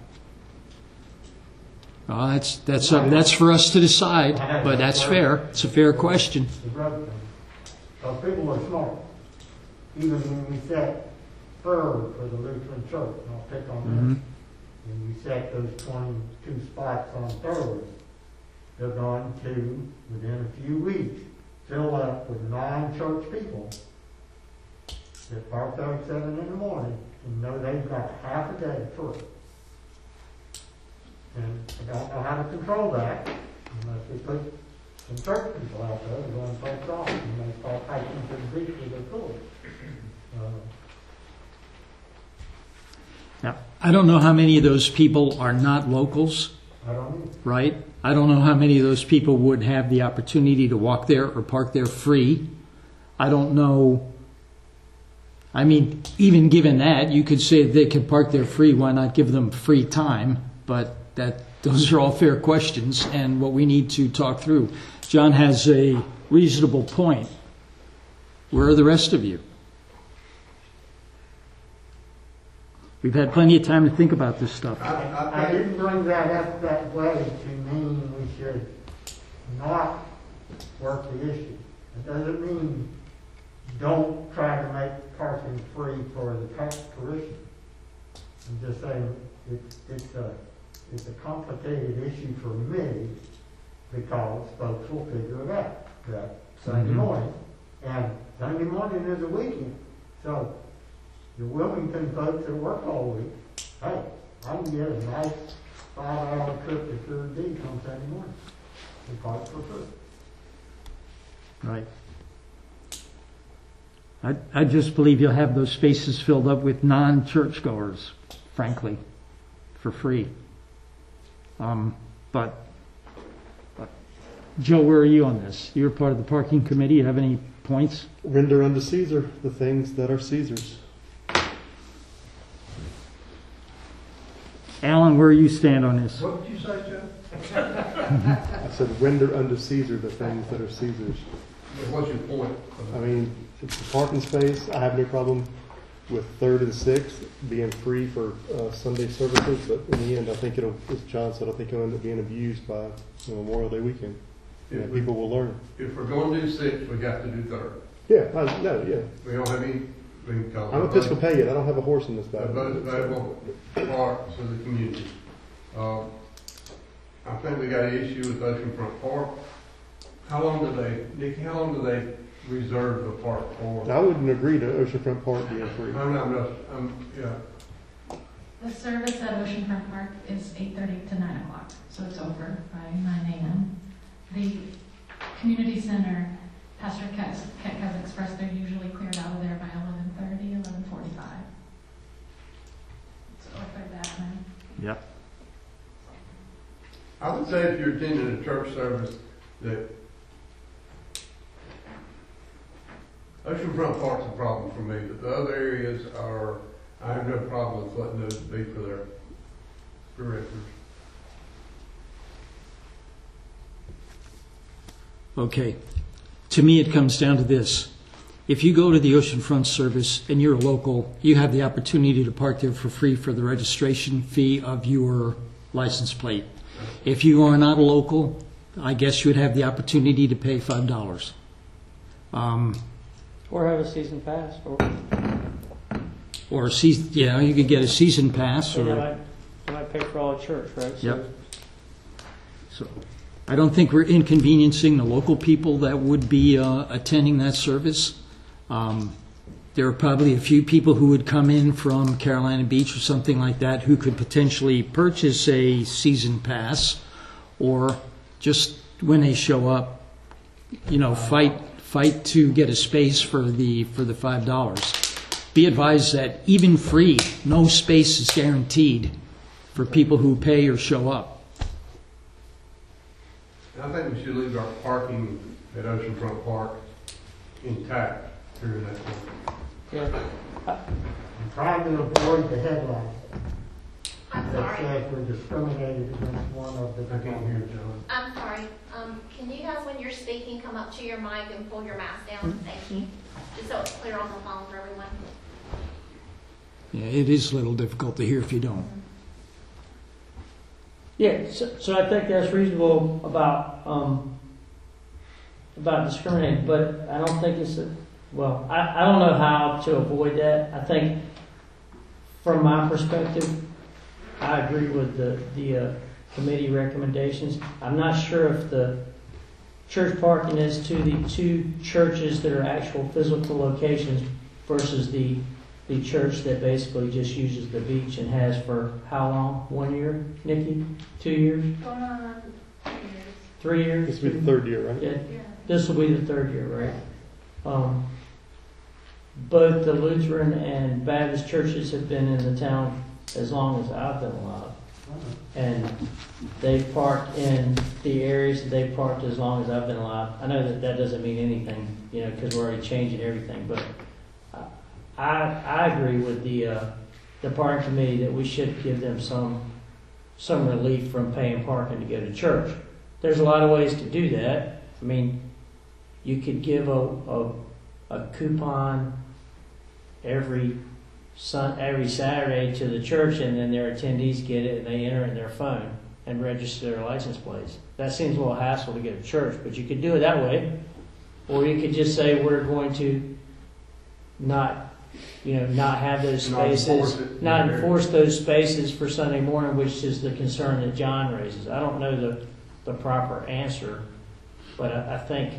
Speaker 1: Well, that's that's uh, that's for us to decide, but that's fair. It's a fair question.
Speaker 5: The road thing. So people are smart. Even when we set third for the Lutheran Church, and I'll pick on
Speaker 1: Mhm.
Speaker 5: them, when we set those twenty-two spots on third, they're going to, within a few weeks, fill up with non-church people that park there at seven in the morning and know they've got half a day free. And I don't know how to control that unless we put some church people out there who run folks off and they start hiking to the beach with their tools. Uh,
Speaker 1: Now, I don't know how many of those people are not locals,
Speaker 5: I don't know.
Speaker 1: right? I don't know how many of those people would have the opportunity to walk there or park there free. I don't know. I mean, even given that, you could say if they could park there free, why not give them free time? But that those are all fair questions and what we need to talk through. John has a reasonable point. Where are the rest of you? We've had plenty of time to think about this stuff.
Speaker 2: I, I
Speaker 5: I
Speaker 2: think,
Speaker 5: didn't bring that up that way to mean we should not work the issue. It doesn't mean don't try to make parking free for the parishioners. I'm just saying it's, it's a, it's a complicated issue for me because folks will figure it out that Sunday
Speaker 1: Mhm.
Speaker 5: morning. And Sunday morning is a weekend. So the Wilmington folks that work all week, hey, I can get a nice five-hour trip to Third Beach on Sunday morning and park for free.
Speaker 1: Right. I, I just believe you'll have those spaces filled up with non-churchgoers, frankly, for free. Um, but, but, Joe, where are you on this? You're part of the parking committee. You have any points?
Speaker 4: Render unto Caesar the things that are Caesar's.
Speaker 1: Alan, where you stand on this?
Speaker 2: what did you say, Joe?
Speaker 4: I said, render unto Caesar the things that are Caesar's.
Speaker 2: What's your point?
Speaker 4: I mean, it's a parking space. I have no problem with Third and Sixth being free for uh, Sunday services, but in the end, I think it'll, as John said, I think it'll end up being abused by you know, Memorial Day weekend.
Speaker 2: If
Speaker 4: Yeah,
Speaker 2: we-
Speaker 4: people will learn.
Speaker 2: If we're going to do six, we got to do third.
Speaker 4: Yeah, I, no, yeah.
Speaker 2: We don't have any, we can call it.
Speaker 4: I'm Episcopalian. I don't have a horse in this
Speaker 2: The
Speaker 4: battle.
Speaker 2: most valuable parts of the community. Uh, I think we got an issue with Oceanfront Park. How long do they, Nikki, how long do they reserve the park for.
Speaker 4: I wouldn't agree to Oceanfront Park being free.
Speaker 2: I'm not, I'm not, I'm, yeah.
Speaker 10: The service at Oceanfront Park is eight thirty to nine o'clock, so it's over by nine a.m. The community center, Pastor Keck Keck has expressed they're usually cleared out of there by eleven thirty, eleven forty-five. So like that now.
Speaker 1: Yep.
Speaker 2: I would say if you're attending a church service that Oceanfront Park's a problem for me, but the other areas are, I have no problem with letting those be for their directors.
Speaker 1: Okay. To me, it comes down to this. If you go to the Oceanfront service and you're a local, you have the opportunity to park there for free for the registration fee of your license plate. If you are not a local, I guess you would have the opportunity to pay five dollars. Um,
Speaker 3: Or have a season pass, or
Speaker 1: or a season, yeah, you could get a season pass.
Speaker 3: they
Speaker 1: Or,
Speaker 3: might, they might pay for all the church, right? So-
Speaker 1: Yep. So, I don't think we're inconveniencing the local people that would be uh, attending that service. Um, there are probably a few people who would come in from Carolina Beach or something like that who could potentially purchase a season pass, or just when they show up, you know, fight fight to get a space for the for the five dollars. Be advised that even free, no space is guaranteed for people who pay or show up.
Speaker 2: I think we should leave our parking at Oceanfront Park intact during that time.
Speaker 3: Yeah.
Speaker 5: I'm trying to avoid the headline
Speaker 9: I'm
Speaker 5: that
Speaker 9: sorry.
Speaker 5: says we're discriminated against one of the.
Speaker 2: I can't hear John.
Speaker 9: I'm sorry. Um, can you guys, when you're speaking, come up to your mic and pull your mask down? Thank you. Just so it's clear on the phone for everyone.
Speaker 1: Yeah, it is a little difficult to hear if you don't.
Speaker 3: Yeah, so, so I think that's reasonable about, um, about discriminating, but I don't think it's, a, well, I, I don't know how to avoid that. I think, from my perspective, I agree with the, the uh, committee recommendations. I'm not sure if the church parking is to the two churches that are actual physical locations versus the the church that basically just uses the beach and has for how long? One year, Nikki? Two years?
Speaker 10: Going on three years.
Speaker 3: Three years?
Speaker 4: This will be the third year, right?
Speaker 3: Yeah,
Speaker 10: Yeah.
Speaker 3: this will be the third year, right? Um, both the Lutheran and Baptist churches have been in the town as long as I've been alive. And they've parked in the areas that they've parked as long as I've been alive. I know that that doesn't mean anything, you know, because we're already changing everything, but I, I agree with the, uh, the parking committee that we should give them some, some relief from paying parking to go to church. There's a lot of ways to do that. I mean, you could give a, a, a coupon every Sun, every Saturday to the church, and then their attendees get it and they enter in their phone and register their license plates. That seems a little hassle to get to church, but you could do it that way. Or you could just say we're going to not, you know, not have those
Speaker 2: Not
Speaker 3: spaces,
Speaker 2: enforce it.
Speaker 3: not enforce those spaces for Sunday morning, which is the concern that John raises. I don't know the, the proper answer, but I, I think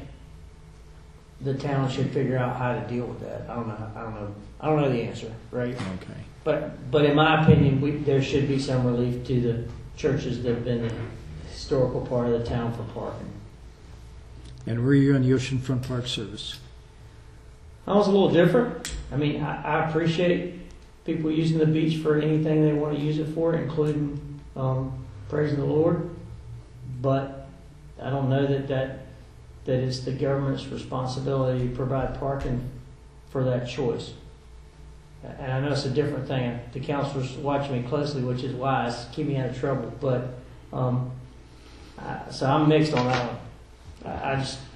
Speaker 3: the town should figure out how to deal with that. I don't know. I don't know. I don't know the answer, right?
Speaker 1: Okay.
Speaker 3: But but in my opinion, we, there should be some relief to the churches that have been a historical part of the town for parking.
Speaker 1: And were you on the Oceanfront Park service?
Speaker 3: I was a little different. I mean, I, I appreciate people using the beach for anything they want to use it for, including um, praising the Lord. But I don't know that, that that it's the government's responsibility to provide parking for that choice. And I know it's a different thing. The counselor's watching me closely, which is wise, keep me out of trouble. But um, I, so I'm mixed on that one. I, I just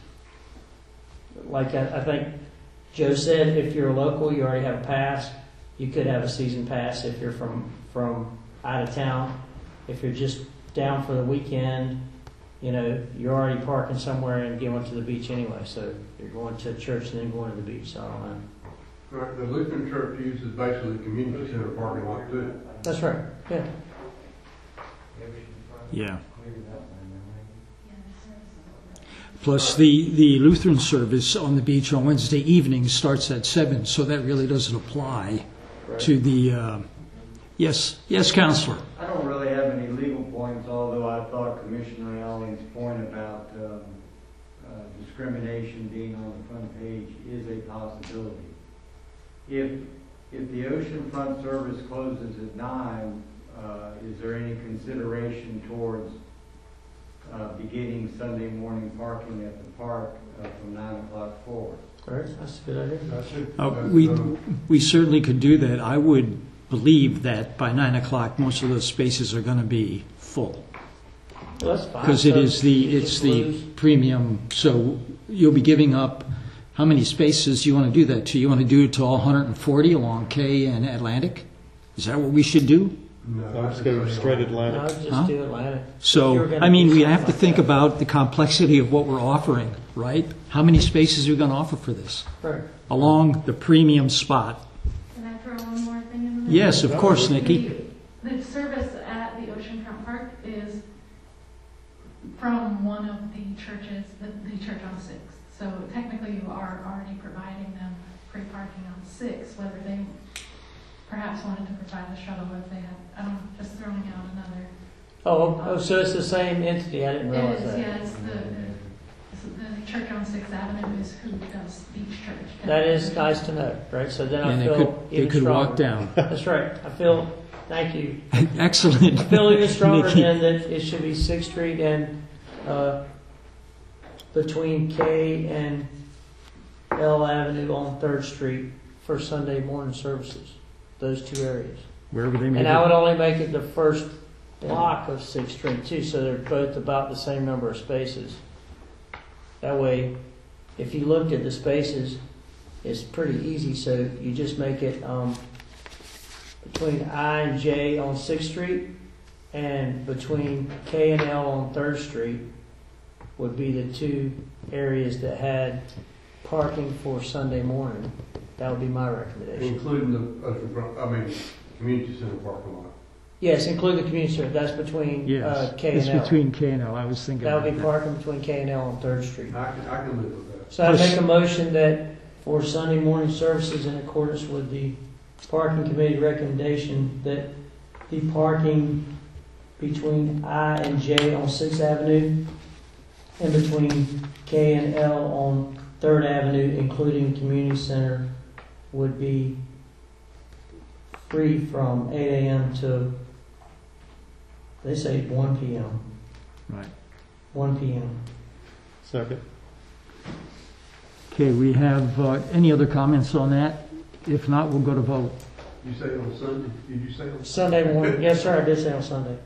Speaker 3: like I, I think Joe said, if you're a local, you already have a pass. You could have a season pass if you're from from out of town. If you're just down for the weekend, you know, you're already parking somewhere and going to the beach anyway. So you're going to church and then going to the beach. So I don't know.
Speaker 2: Right, the Lutheran Church uses basically the community center parking lot too.
Speaker 3: That's right. Yeah.
Speaker 1: Yeah. Plus, the, the Lutheran service on the beach on Wednesday evening starts at seven, so that really doesn't apply to the, uh, yes, yes, Counselor.
Speaker 11: I don't really have any legal points, although I thought Commissioner Alling's point about um, uh, discrimination being on the front page is a possibility. If, if the oceanfront service closes at nine, uh, is there any consideration towards uh, beginning Sunday morning parking at the park uh, from nine o'clock forward?
Speaker 3: All right, that's a good idea.
Speaker 2: That's it.
Speaker 1: Uh,
Speaker 2: That's,
Speaker 1: we,
Speaker 2: uh,
Speaker 1: we certainly could do that. I would believe that by nine o'clock, most of those spaces are going to be full.
Speaker 3: Well, that's fine.
Speaker 1: Because it
Speaker 3: So
Speaker 1: is the,
Speaker 3: you
Speaker 1: it's
Speaker 3: just
Speaker 1: the
Speaker 3: lose-
Speaker 1: premium, so you'll be giving up, how many spaces do you want to do that to? You want to do it to all one hundred forty along K and Atlantic? Is that what we should do?
Speaker 2: no,
Speaker 4: I'll just go straight Atlantic.
Speaker 3: No, just
Speaker 1: Huh?
Speaker 3: do Atlantic. If
Speaker 1: So,
Speaker 3: you're gonna
Speaker 1: I mean,
Speaker 3: do
Speaker 1: we
Speaker 3: something
Speaker 1: have to
Speaker 3: like
Speaker 1: think
Speaker 3: that.
Speaker 1: about the complexity of what we're offering, right? How many spaces are we going to offer for this?
Speaker 3: Right.
Speaker 1: Along the premium spot?
Speaker 10: Can I throw one more thing in there?
Speaker 1: Yes, of course, Nikki.
Speaker 10: The, the service at the Oceanfront Park is from one of the churches, the, the church on Sixth. So technically you are already providing them free parking on Sixth, whether they perhaps wanted to provide a shuttle if they had, I don't know, just throwing out another.
Speaker 3: Oh, oh, so it's the same entity, I didn't
Speaker 10: It
Speaker 3: realize
Speaker 10: is,
Speaker 3: that.
Speaker 10: yeah, it's the, it's the church on Sixth Avenue is who does Beach Church.
Speaker 3: That is nice to know, right? So then I
Speaker 1: And they
Speaker 3: feel
Speaker 1: could, they
Speaker 3: even
Speaker 1: could walk
Speaker 3: stronger.
Speaker 1: down.
Speaker 3: That's right. I feel, thank you.
Speaker 1: Excellent.
Speaker 3: I feel even stronger
Speaker 1: Nikki.
Speaker 3: then that it should be Sixth Street and, uh, between K and L Avenue on Third Street for Sunday morning services. Those two areas.
Speaker 1: Wherever they may
Speaker 3: And I would
Speaker 1: be.
Speaker 3: only make it the first block of Sixth Street too, so they're both about the same number of spaces. That way, if you looked at the spaces, it's pretty easy. So you just make it um, between I and J on Sixth Street, and between K and L on Third Street would be the two areas that had parking for Sunday morning. That would be my recommendation.
Speaker 2: Including the, oceanfront, I mean, community center parking lot.
Speaker 3: Yes, include the community center. That's between
Speaker 1: Yes,
Speaker 3: uh, K
Speaker 1: it's
Speaker 3: and L.
Speaker 1: between K and L. I was thinking
Speaker 3: That
Speaker 1: about
Speaker 3: would be
Speaker 1: that.
Speaker 3: parking between K and L on Third Street.
Speaker 2: I can, I can live with that.
Speaker 3: So I make a motion that for Sunday morning services, in accordance with the parking committee recommendation, that the parking between I and J on Sixth Avenue and between K and L on Third Avenue, including community center, would be free from eight a.m. to, they say one p.m.
Speaker 1: Right.
Speaker 3: one p.m.
Speaker 4: Second.
Speaker 1: Okay, we have, uh, any other comments on that? If not, we'll go to vote.
Speaker 2: You say on Sunday, did you say on?
Speaker 3: Sunday morning, yes, sir, I did say on Sunday.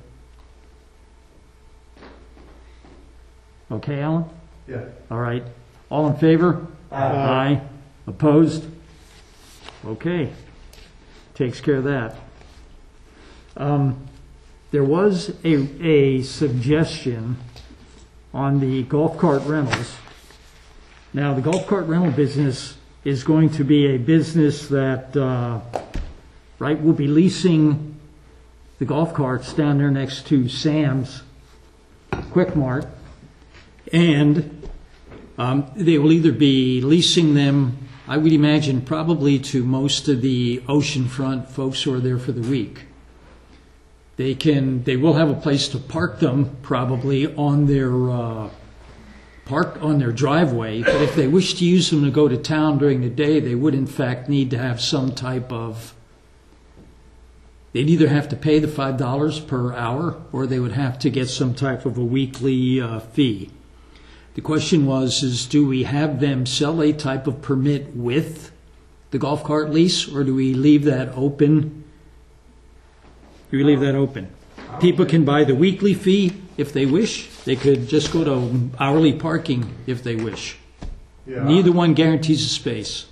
Speaker 1: Okay, Alan?
Speaker 2: Yeah.
Speaker 1: All right. All in favor?
Speaker 3: Aye.
Speaker 1: Aye. Opposed? Okay. Takes care of that. Um, there was a, a suggestion on the golf cart rentals. Now, the golf cart rental business is going to be a business that, uh, right, we'll be leasing the golf carts down there next to Sam's Quick Mart. And um, they will either be leasing them, I would imagine, probably to most of the oceanfront folks who are there for the week. They can, they will have a place to park them probably on their uh, park on their driveway. But if they wish to use them to go to town during the day, they would in fact need to have some type of. They'd either have to pay the five dollars per hour, or they would have to get some type of a weekly uh, fee. The question was, is do we have them sell a type of permit with the golf cart lease, or do we leave that open? Do we leave that open? People can buy the weekly fee if they wish. They could just go to hourly parking if they wish.
Speaker 2: Yeah,
Speaker 1: Neither one guarantees a space.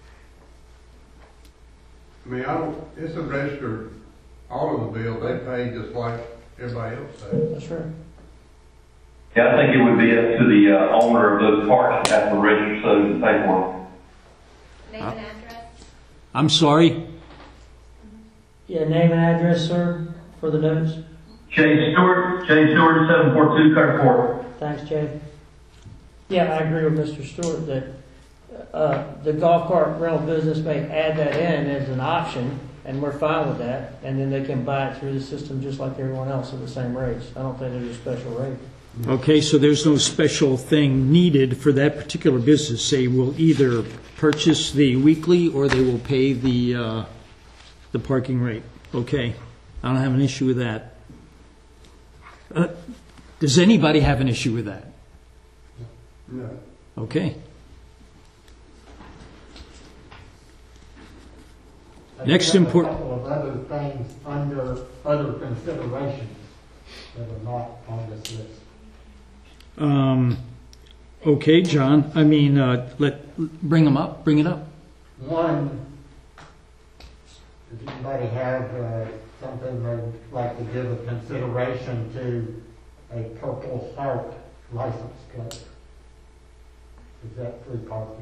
Speaker 2: I mean, I don't, it's a registered automobile, they pay just like everybody else does.
Speaker 3: That's right.
Speaker 8: Yeah, I think it would be up to the uh, owner of those parks to have to register so to pay for them.
Speaker 9: Name and address?
Speaker 1: I'm sorry.
Speaker 3: Yeah, name and address, sir, for the notes.
Speaker 8: Jay Stewart, Jay Stewart, seven four two Cutter Court.
Speaker 3: Thanks, Jay. Yeah, I agree with Mister Stewart that uh, the golf cart rental business may add that in as an option, and we're fine with that, and then they can buy it through the system just like everyone else at the same rates. I don't think there's a special rate.
Speaker 1: Okay, so there's no special thing needed for that particular business. They will either purchase the weekly or they will pay the, uh, the parking rate. Okay, I don't have an issue with that. Uh, Does anybody have an issue with that?
Speaker 2: No.
Speaker 1: Okay. Next
Speaker 5: There's
Speaker 1: important-
Speaker 5: A couple of other things under other considerations that are not on this list.
Speaker 1: Um, okay, John, I mean, uh, let, bring them up, bring it up.
Speaker 5: One, does anybody have uh, something they'd like to give a consideration to a Purple Heart license plate? Is that free parking?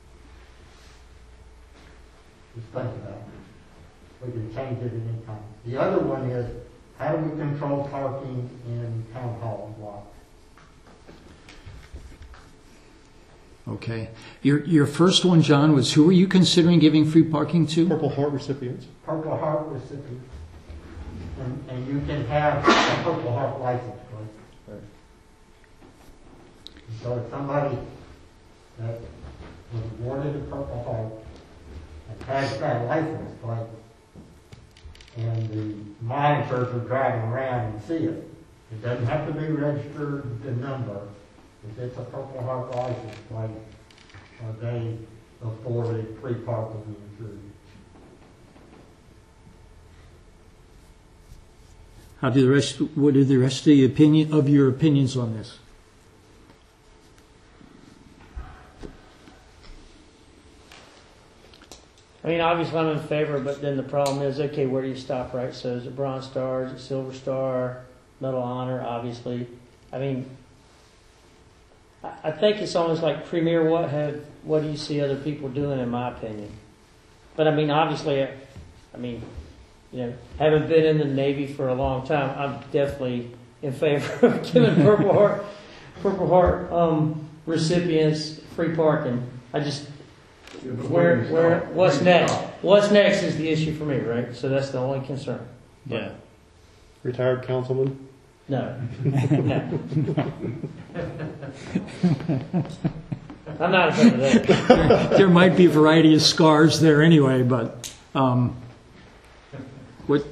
Speaker 5: Just think about it. We can change it at any time. The other one is, how do we control parking in town hall block?
Speaker 1: Okay. Your, your first one, John, was who are you considering giving free parking to?
Speaker 4: Purple Heart recipients.
Speaker 5: Purple Heart recipient. And, and you can have a Purple Heart license plate. So if somebody that was awarded a Purple Heart and has that license plate, and the monitors are driving around and see it, it doesn't have to be registered, the number. If it's a Purple Heart license plate, are they afforded free parking insurance?
Speaker 1: How do the rest, what are the rest of the opinion, of your opinions on this?
Speaker 3: I mean, obviously I'm in favor, but then the problem is, okay, where do you stop, right? So is it Bronze Star, is it Silver Star, Medal of Honor, obviously. I mean, I, I think it's almost like Premier, what have, what do you see other people doing, in my opinion? But I mean, obviously, I, I mean, you know, having been in the Navy for a long time, I'm definitely in favor of giving Purple Heart, Purple Heart um, recipients free parking. I just, Where, where, what's next? What's next is the issue for me, right? So that's the only concern.
Speaker 1: Yeah.
Speaker 4: Retired councilman.
Speaker 3: No. No. I'm not afraid of that.
Speaker 1: There might be a variety of scars there anyway, but, um, what,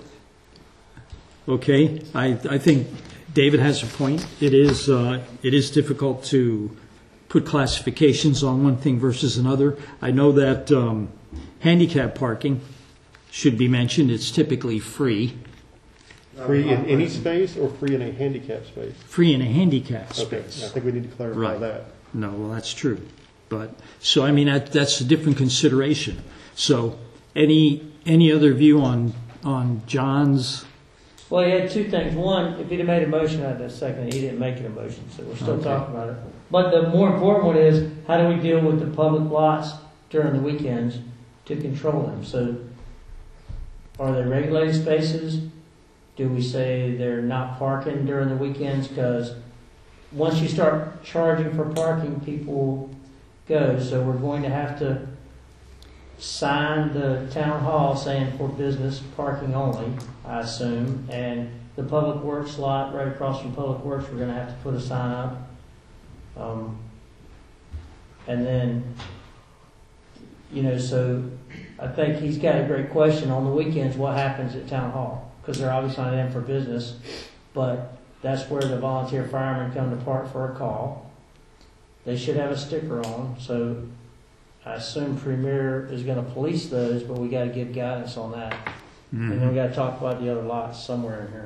Speaker 1: okay, I, I think David has a point. It is, uh, it is difficult to put classifications on one thing versus another. I know that um, handicap parking should be mentioned. It's typically free.
Speaker 4: Free in any space or free in a handicap space?
Speaker 1: Free in a handicap
Speaker 4: Okay,
Speaker 1: space.
Speaker 4: I think we need to clarify
Speaker 1: Right.
Speaker 4: that.
Speaker 1: No, well, that's true. But, so, I mean, that, that's a different consideration. So, any any other view on on John's?
Speaker 3: Well, he had two things. One, if he'd have made a motion out of that second, he didn't make it a motion, so we're still
Speaker 1: Okay.
Speaker 3: talking about it. But the more important one is, how do we deal with the public lots during the weekends to control them? So, are they regulated spaces? Do we say they're not parking during the weekends? Because once you start charging for parking, people go. So we're going to have to sign the town hall saying for business parking only, I assume. And the Public Works lot right across from Public Works, we're going to have to put a sign up. Um, and then, you know, so I think he's got a great question on the weekends. What happens at town hall? Because they're obviously not in for business, but that's where the volunteer firemen come to park for a call. They should have a sticker on, so I assume Premier is going to police those, but we got to give guidance on that. Mm-hmm. And then we got to talk about the other lots somewhere in here.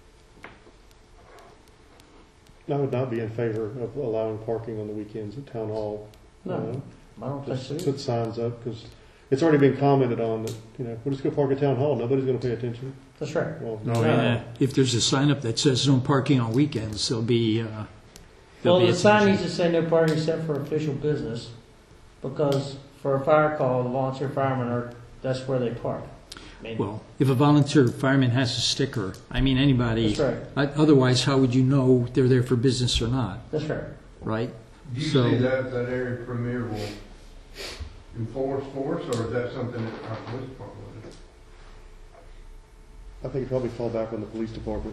Speaker 4: I would not be in favor of allowing parking on the weekends at town hall.
Speaker 3: No,
Speaker 4: Uh,
Speaker 3: I don't think
Speaker 4: Just
Speaker 3: so.
Speaker 4: put signs up, because it's already been commented on that, you know, we'll just go park at town hall, nobody's going to pay attention.
Speaker 3: That's right.
Speaker 4: Well,
Speaker 1: No, yeah. If there's a sign up that says no parking on weekends, there'll be. Uh, there'll
Speaker 3: Well,
Speaker 1: be
Speaker 3: the sign
Speaker 1: attention.
Speaker 3: needs to say no parking except for official business, because for a fire call, the volunteer firemen are, that's where they park. I mean,
Speaker 1: Well, if a volunteer fireman has a sticker, I mean, anybody.
Speaker 3: That's right.
Speaker 1: I- Otherwise, how would you know they're there for business or not,
Speaker 3: That's right.
Speaker 1: right?
Speaker 2: Do you
Speaker 1: So-
Speaker 2: see that, that area premier will enforce force, or is that something that our police department will do?
Speaker 4: I think it'd probably fall back on the police department.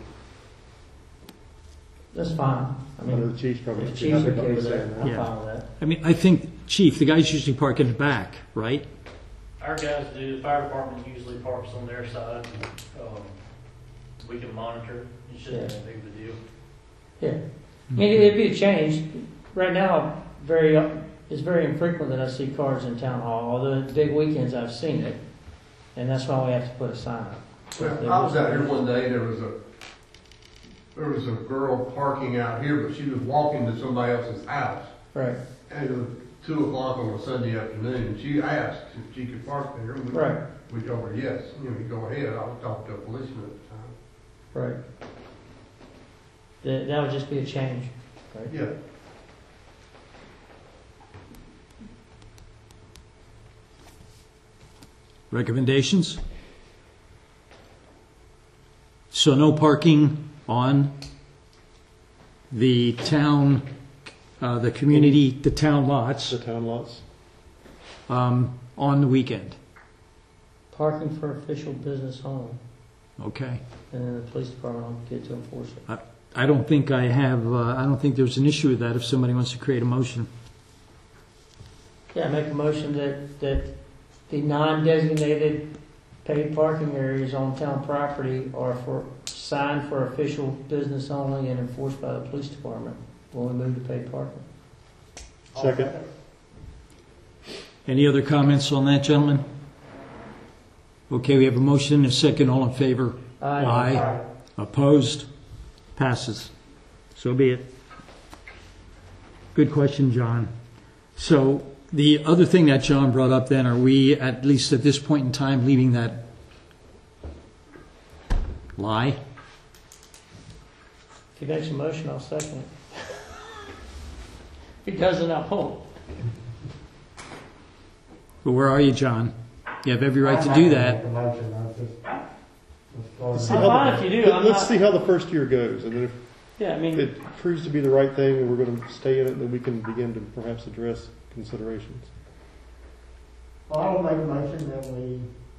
Speaker 3: That's fine. I
Speaker 4: I know
Speaker 3: mean,
Speaker 4: the chief's probably.
Speaker 3: if Chief's
Speaker 4: happy about
Speaker 3: okay
Speaker 4: me
Speaker 3: with that,
Speaker 4: saying
Speaker 3: I'm
Speaker 1: Yeah.
Speaker 3: fine with that.
Speaker 1: I mean, I think, Chief, the guys usually park in the back, right?
Speaker 12: Our guys do, the fire department usually parks on their side. Um, we can monitor, it shouldn't be that big of a deal.
Speaker 3: Yeah. I mean, it'd be a change. Right now, very, it's very infrequent that I see cars in town hall, although the big weekends I've seen it. And that's why we have to put a sign up.
Speaker 2: Well, I was out here one day, there was a, there was a girl parking out here, but she was walking to somebody else's house.
Speaker 3: Right,
Speaker 2: And it was two o'clock on a Sunday afternoon, and she asked if she could park there. and we-
Speaker 3: right,
Speaker 2: We told her, yes, you know, you go ahead, I'll talk to a policeman at the time.
Speaker 3: right. That, that would just be a change, right?
Speaker 2: Yeah.
Speaker 1: Recommendations? So no parking on the town, uh, the community, the town lots,
Speaker 4: The town lots.
Speaker 1: um, on the weekend.
Speaker 3: Parking for official business only,
Speaker 1: Okay.
Speaker 3: and then the police department will get to enforce it.
Speaker 1: I don't think I have, uh, I don't think there's an issue with that if somebody wants to create a motion.
Speaker 3: Yeah, make a motion that, that the non-designated paid parking areas on town property are for, signed for official business only and enforced by the police department when we move to paid parking.
Speaker 4: Second.
Speaker 1: Any other comments on that, gentlemen? Okay, we have a motion and a second. All in favor? Aye. Opposed? Passes. So be it. Good question, John. So the other thing that John brought up then, are we, at least at this point in time, leaving that lie?
Speaker 3: If he makes a motion, I'll second it. If he doesn't, I won't.
Speaker 1: But where are you, John? You have every right to do that.
Speaker 5: I'm not gonna make a motion, I was just-
Speaker 4: Let's
Speaker 5: just
Speaker 4: see
Speaker 3: I'm
Speaker 4: how
Speaker 3: fine
Speaker 4: the-
Speaker 3: if you do, I'm
Speaker 4: Let's
Speaker 3: not-
Speaker 4: see how the first year goes, and then if
Speaker 3: Yeah, I mean,
Speaker 4: it proves to be the right thing and we're going to stay in it, then we can begin to perhaps address considerations.
Speaker 5: Well, I will make a motion that we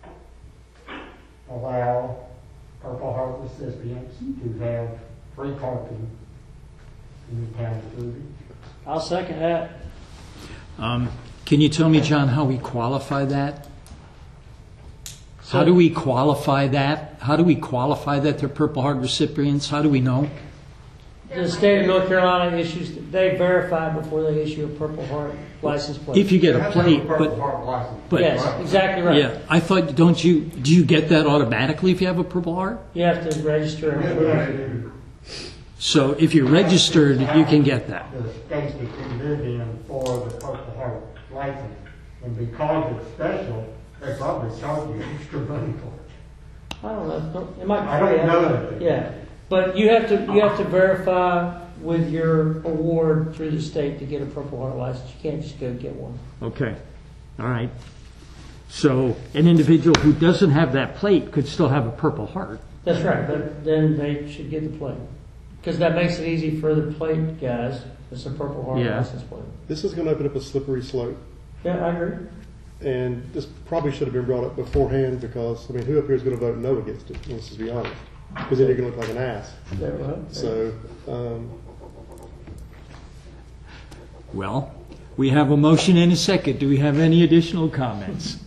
Speaker 5: allow Purple Heart recipients to have free parking in the town of Ruby.
Speaker 3: I'll second that.
Speaker 1: Um, Can you tell me, John, how we qualify that? How do we qualify that? How do we qualify that they're Purple Heart recipients? How do we know?
Speaker 3: The state of North Carolina issues, they verify before they issue a Purple Heart license plate.
Speaker 1: If you get
Speaker 2: You
Speaker 1: a
Speaker 2: have to have
Speaker 1: plate,
Speaker 2: Purple
Speaker 1: but,
Speaker 2: Heart license.
Speaker 1: but,
Speaker 3: Yes, exactly right.
Speaker 1: yeah, I thought, don't you, do you get that automatically if you have a Purple Heart?
Speaker 3: You have to register.
Speaker 2: Yeah,
Speaker 3: it.
Speaker 2: but they-
Speaker 1: So if you're registered, you can get that.
Speaker 5: The state that you live in for the Purple Heart license, and because it's special, they probably charge you extra money for it.
Speaker 3: I don't know, it might be.
Speaker 5: I don't
Speaker 3: free.
Speaker 5: know that.
Speaker 3: Yeah, but you have to, you have to verify with your award through the state to get a Purple Heart license. You can't just go get one.
Speaker 1: Okay, all right. So an individual who doesn't have that plate could still have a Purple Heart.
Speaker 3: That's right, but then they should get the plate. Because that makes it easy for the plate guys. It's a Purple Heart
Speaker 1: Yeah.
Speaker 3: license plate.
Speaker 4: This is going to open up a slippery slope.
Speaker 3: Yeah, I agree.
Speaker 4: And this probably should have been brought up beforehand because, I mean, who up here is going to vote no against it? Let's just be honest. Because then you're going to look like an ass.
Speaker 3: There we go.
Speaker 4: So, um,
Speaker 1: Well, we have a motion and a second. Do we have any additional comments?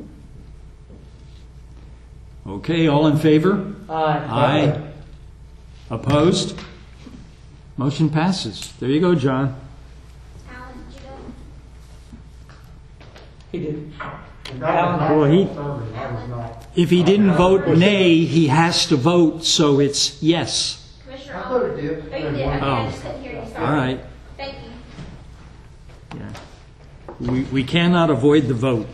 Speaker 1: Okay, all in favor?
Speaker 3: Aye.
Speaker 1: Aye. Opposed? Motion passes. There you go, John.
Speaker 9: Alan, did you go?
Speaker 3: He did.
Speaker 5: And that was not
Speaker 1: Well, he-
Speaker 5: serving, that was not.
Speaker 1: If he didn't vote nay, he has to vote, so it's yes.
Speaker 9: Commissioner
Speaker 2: I
Speaker 9: Arnold?
Speaker 2: thought it did.
Speaker 9: Oh, you did, okay,
Speaker 1: Oh.
Speaker 9: I just couldn't hear you, sorry.
Speaker 1: All right.
Speaker 9: Thank you.
Speaker 1: Yeah. We, we cannot avoid the vote.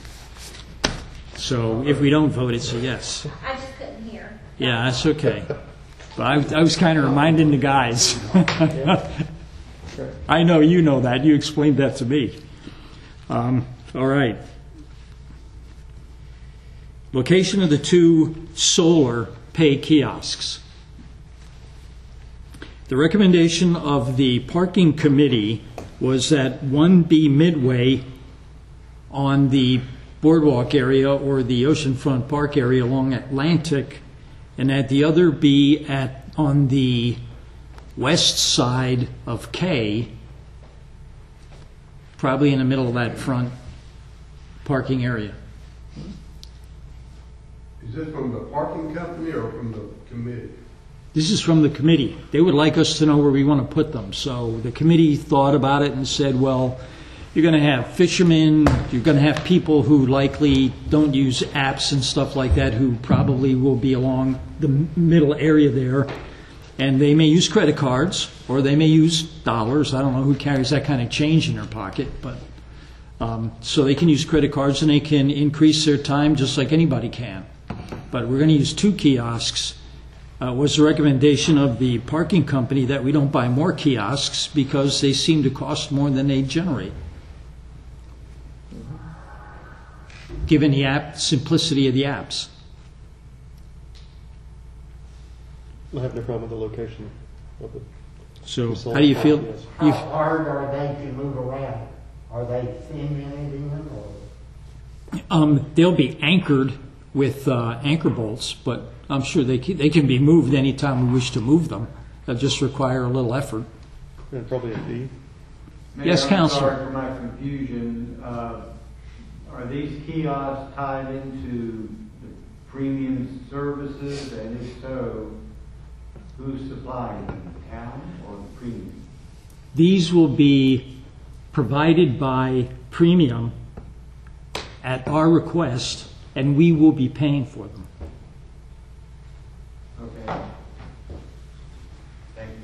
Speaker 1: So if we don't vote, it's a yes.
Speaker 9: I just couldn't hear.
Speaker 1: Yeah, that's okay. But I, I was kind of reminding the guys.
Speaker 3: Sure.
Speaker 1: I know you know that. You explained that to me. Um, all right. Location of the two solar pay kiosks. The recommendation of the parking committee was that one be midway on the boardwalk area or the oceanfront park area along Atlantic, and that the other be at on the west side of K, probably in the middle of that front parking area.
Speaker 2: Is this from the parking company or from the committee?
Speaker 1: This is from the committee. They would like us to know where we want to put them. So the committee thought about it and said, well, you're going to have fishermen, you're going to have people who likely don't use apps and stuff like that, who probably will be along the middle area there. And they may use credit cards, or they may use dollars. I don't know who carries that kind of change in their pocket, but um, so they can use credit cards and they can increase their time just like anybody can. But we're going to use two kiosks. Uh, was the recommendation of the parking company that we don't buy more kiosks because they seem to cost more than they generate, given the app simplicity of the apps.
Speaker 4: I have no problem with the location of it.
Speaker 1: So how do you feel?
Speaker 5: How hard are they to move around? Are they thin in or?
Speaker 1: Um, they'll be anchored with uh, anchor bolts, but I'm sure they can, they can be moved anytime we wish to move them. They'll just require a little effort.
Speaker 4: And probably a fee.
Speaker 11: Mayor,
Speaker 1: Yes,
Speaker 11: I'm
Speaker 1: Counselor.
Speaker 11: sorry for my confusion. Uh, are these kiosks tied into the premium services? And if so, who's supplying them, the town or the premium?
Speaker 1: These will be provided by Premium at our request, and we will be paying for them.
Speaker 11: Okay. Thank you.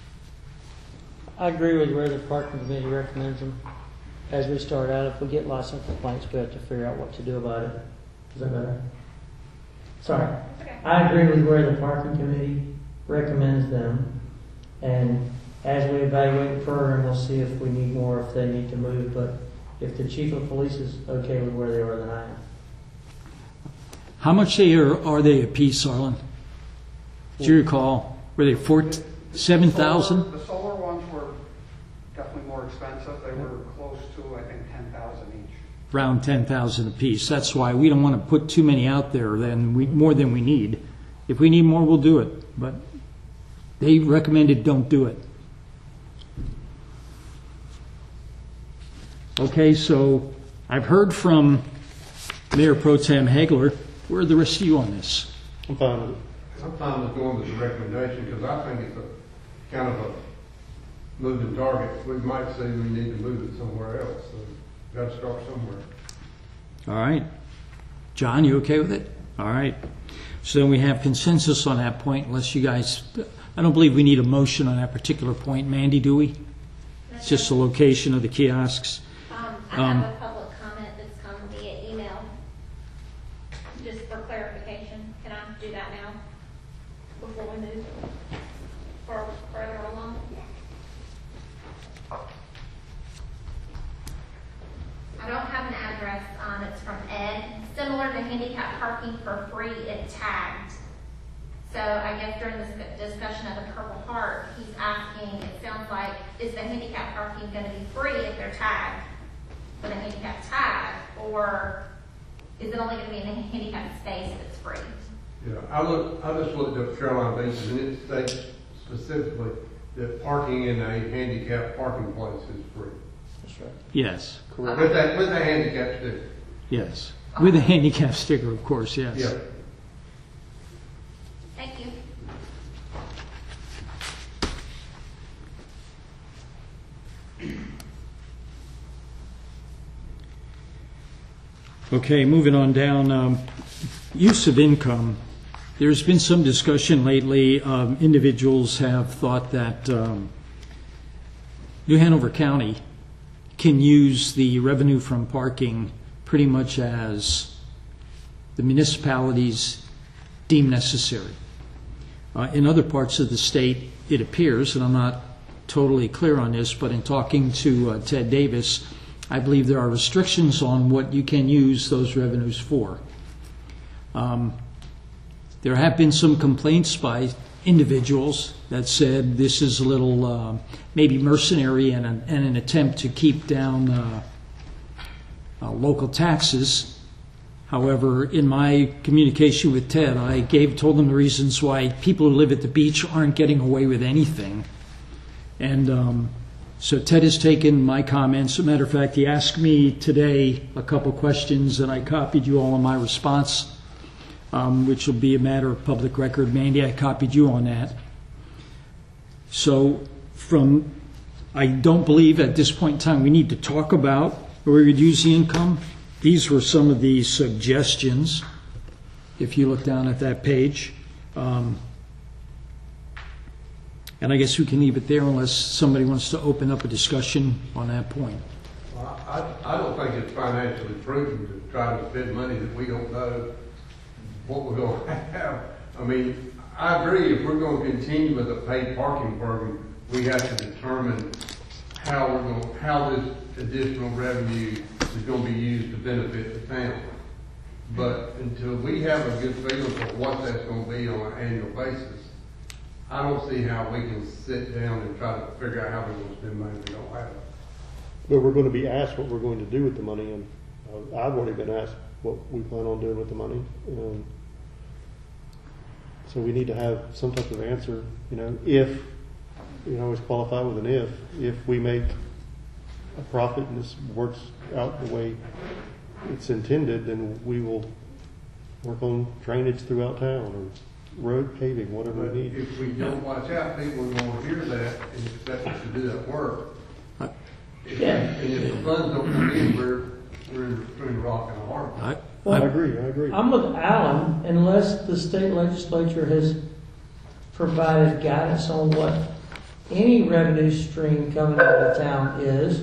Speaker 3: I agree with where the parking committee recommends them. As we start out, if we get license complaints, we have to figure out what to do about it. Is that better? Sorry. I agree with where the parking committee recommends them. And as we evaluate the program, we'll see if we need more, if they need to move. But if the chief of police is okay with where they are, then I am.
Speaker 1: How much they are, are they a piece, Arlen? Do you recall? Were they four, seven thousand?
Speaker 13: The solar ones were definitely more expensive. They were close to, I think, ten thousand each.
Speaker 1: Around ten thousand a piece. That's why we don't want to put too many out there, than we, more than we need. If we need more, we'll do it. But they recommended don't do it. Okay, so I've heard from Mayor Pro Tem Hagler. Where are the rest of you on this?
Speaker 4: I'm fine with it.
Speaker 2: I'm fine with going with the recommendation because I think it's a kind of a moving target. We might say we need to move it somewhere else, so we've got to start somewhere.
Speaker 1: All right. John, you okay with it? All right. So then we have consensus on that point, unless you guys, I don't believe we need a motion on that particular point. Mandy, do we? It's just the location of the kiosks.
Speaker 9: Um, I
Speaker 1: Um,
Speaker 9: have a public comment that's come via email, just for clarification. Can I do that now, before we move for further along? I don't have an address, um, it's from Ed. Similar to handicap parking for free, it tagged. So I guess during this discussion of the Purple Heart, he's asking, it sounds like, is the handicap parking gonna be free if they're tagged with a handicap tag, or is it only gonna be in a handicap space if it's free?
Speaker 2: Yeah, I look, I just looked up Caroline Basin and it states specifically that parking in a handicapped parking place is free.
Speaker 3: That's right.
Speaker 1: Yes.
Speaker 4: Correct.
Speaker 2: With that, with a handicap sticker.
Speaker 1: Yes. With a handicap sticker, of course, yes.
Speaker 2: Yeah.
Speaker 9: Thank you.
Speaker 1: Okay, moving on down, um, use of income. There's been some discussion lately. Um, individuals have thought that um, New Hanover County can use the revenue from parking pretty much as the municipalities deem necessary. Uh, in other parts of the state, it appears, and I'm not totally clear on this, but in talking to uh, Ted Davis, I believe there are restrictions on what you can use those revenues for. Um, there have been some complaints by individuals that said this is a little uh, maybe mercenary and, an- and an attempt to keep down uh, uh, local taxes. However, in my communication with Ted, I gave told him the reasons why people who live at the beach aren't getting away with anything. And um, so Ted has taken my comments. As a matter of fact, he asked me today a couple questions, and I copied you all on my response, um, which will be a matter of public record. Mandy, I copied you on that. So from, I don't believe at this point in time we need to talk about where we would use the income. These were some of the suggestions, if you look down at that page. Um, and I guess we can leave it there unless somebody wants to open up a discussion on that point.
Speaker 2: Well, I, I don't think it's financially prudent to try to spend money that we don't know what we're going to have. I mean, I agree, if we're going to continue with a paid parking program, we have to determine how we're going, how this additional revenue is going to be used to benefit the town. But until we have a good feeling for what that's going to be on an annual basis, I don't see how we can sit down and try to figure out how we're going to spend money we don't have.
Speaker 4: But we're going to be asked what we're going to do with the money, and uh, I've already been asked what we plan on doing with the money. Um, so we need to have some type of answer, you know, if, you know, always qualify with an if, if we make a profit and this works out the way it's intended, then we will work on drainage throughout town or road paving, whatever
Speaker 2: But
Speaker 4: we need.
Speaker 2: if we don't watch out, people are going to hear that and expect us to do that work. If-
Speaker 3: Yeah.
Speaker 2: And if the funds don't come in, we're, we're between a rock and a hard place.
Speaker 1: I,
Speaker 4: I agree, I agree.
Speaker 3: I'm with Alan, unless the state legislature has provided guidance on what any revenue stream coming out of the town is,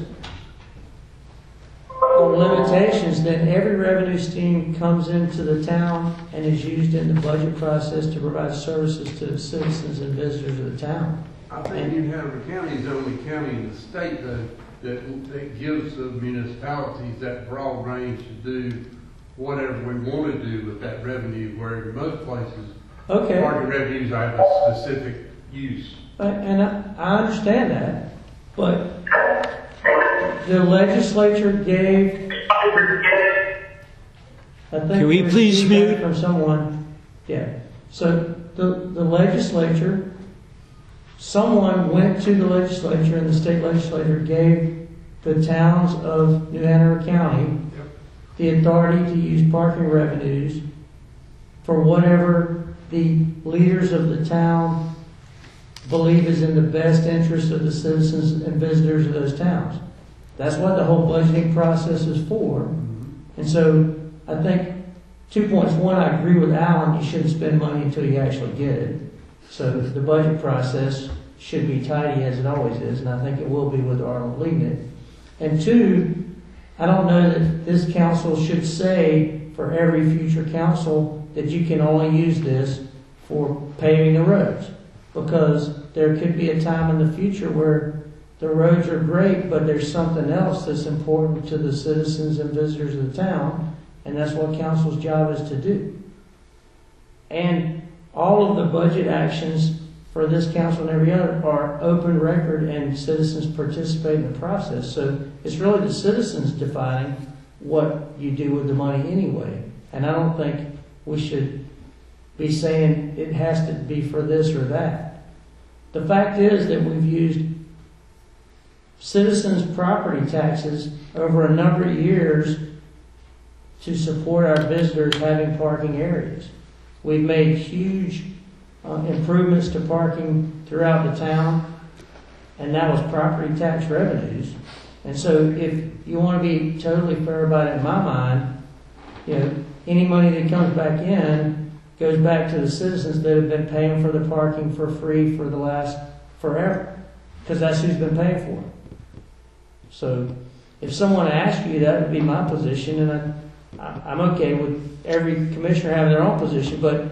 Speaker 3: on limitations, then every revenue stream comes into the town and is used in the budget process to provide services to the citizens and visitors of the town.
Speaker 2: I think New Hanover County is the only county in the state that, that, that gives the municipalities that broad range to do whatever we want to do with that revenue, where in most places,
Speaker 3: Okay.
Speaker 2: parking revenues have a specific use.
Speaker 3: And I, I understand that, but the legislature gave, I think.
Speaker 1: Can we please
Speaker 3: received that
Speaker 1: mute?
Speaker 3: From someone, yeah. So the, the legislature, someone went to the legislature and the state legislature gave the towns of New Hanover County the authority to use parking revenues for whatever the leaders of the town believe is in the best interest of the citizens and visitors of those towns. That's what the whole budgeting process is for. And so I think two points. One, I agree with Alan, you shouldn't spend money until you actually get it. So the budget process should be tidy as it always is, and I think it will be with Arnold leading it. And two, I don't know that this council should say for every future council that you can only use this for paving the roads. Because there could be a time in the future where the roads are great, but there's something else that's important to the citizens and visitors of the town, and that's what council's job is to do. And all of the budget actions for this council and every other are open record, and citizens participate in the process. So it's really the citizens defining what you do with the money anyway. And I don't think we should be saying it has to be for this or that. The fact is that we've used citizens' property taxes over a number of years to support our visitors having parking areas. We've made huge uh, improvements to parking throughout the town, and that was property tax revenues. And so if you want to be totally fair about it, in my mind, you know, any money that comes back in goes back to the citizens that have been paying for the parking for free for the last forever, because that's who's been paying for it. So if someone asked you, that would be my position, and I, I'm okay with every commissioner having their own position, but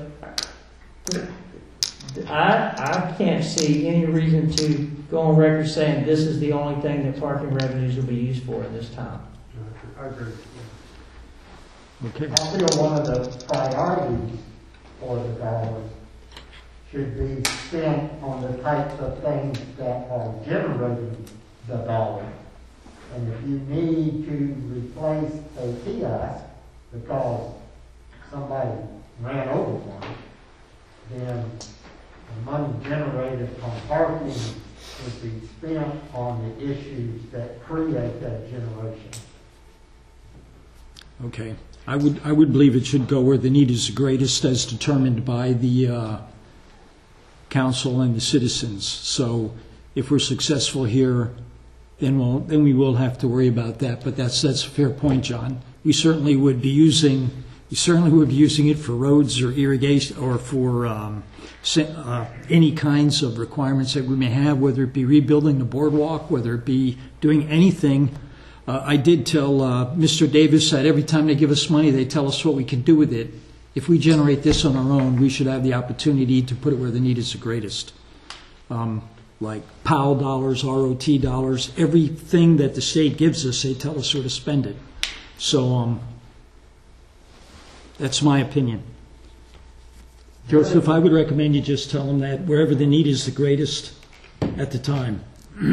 Speaker 3: I, I can't see any reason to go on record saying this is the only thing that parking revenues will be used for in this town.
Speaker 2: I agree.
Speaker 1: Okay.
Speaker 5: I feel one of the priorities for the dollars should be spent on the types of things that are generating the dollar. And if you need to replace a kiosk because somebody ran over one, then the money generated from parking should be spent on the issues that create that generation.
Speaker 1: Okay. I would, I would believe it should go where the need is the greatest as determined by the uh, council and the citizens. So if we're successful here, then we'll, then we will have to worry about that. But that's, that's a fair point, John. We certainly would be using, we certainly would be using it for roads or irrigation or for um, uh, any kinds of requirements that we may have, whether it be rebuilding the boardwalk, whether it be doing anything. Uh, I did tell uh, Mister Davis that every time they give us money, they tell us what we can do with it. If we generate this on our own, we should have the opportunity to put it where the need is the greatest. Um, like P A L dollars, R O T dollars, everything that the state gives us, they tell us where to spend it. So um, that's my opinion. Joseph, I would recommend you just tell them that wherever the need is the greatest at the time.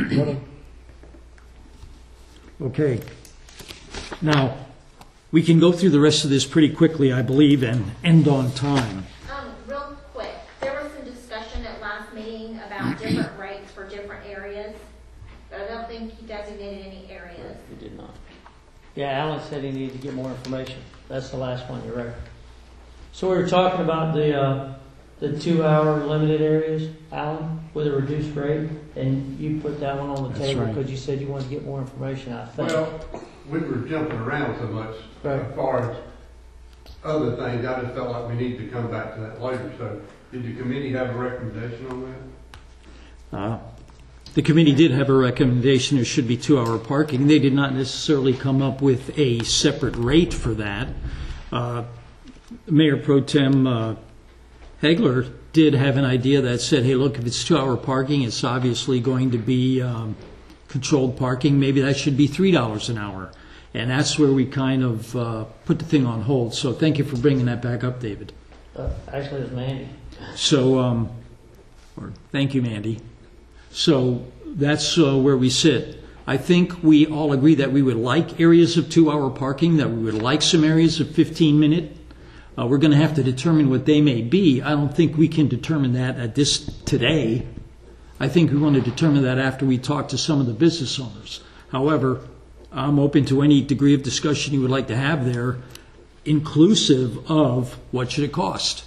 Speaker 1: Okay. Now, we can go through the rest of this pretty quickly, I believe, and end on time.
Speaker 9: Um, real quick, there was some discussion at last meeting about different rates for different areas, but I don't think he designated any areas.
Speaker 3: He did not. Yeah, Alan said he needed to get more information. That's the last one, you're right. So we were talking about the uh, the two-hour limited areas, Alan, with a reduced rate, and you put that one on the
Speaker 1: That's
Speaker 3: table
Speaker 1: right.
Speaker 3: because you said you wanted to get more information, I think.
Speaker 2: Well, we were jumping around so much
Speaker 3: Right.
Speaker 2: as far as other things, I just felt like we need to come back to that later. So did the committee have a recommendation on that?
Speaker 1: Uh, the committee did have a recommendation there should be two-hour parking. They did not necessarily come up with a separate rate for that. Uh, Mayor Pro Tem uh, Hegler did have an idea that said, hey, look, if it's two-hour parking, it's obviously going to be um, controlled parking. Maybe that should be three dollars an hour. And that's where we kind of uh, put the thing on hold. So thank you for bringing that back up, David.
Speaker 3: Uh, actually, it was Mandy.
Speaker 1: So, um, or thank you, Mandy. So that's uh, where we sit. I think we all agree that we would like areas of two-hour parking, that we would like some areas of fifteen-minute. Uh, we're going to have to determine what they may be. I don't think we can determine that at this today. I think we want to determine that after we talk to some of the business owners. However, I'm open to any degree of discussion you would like to have there, inclusive of what should it cost.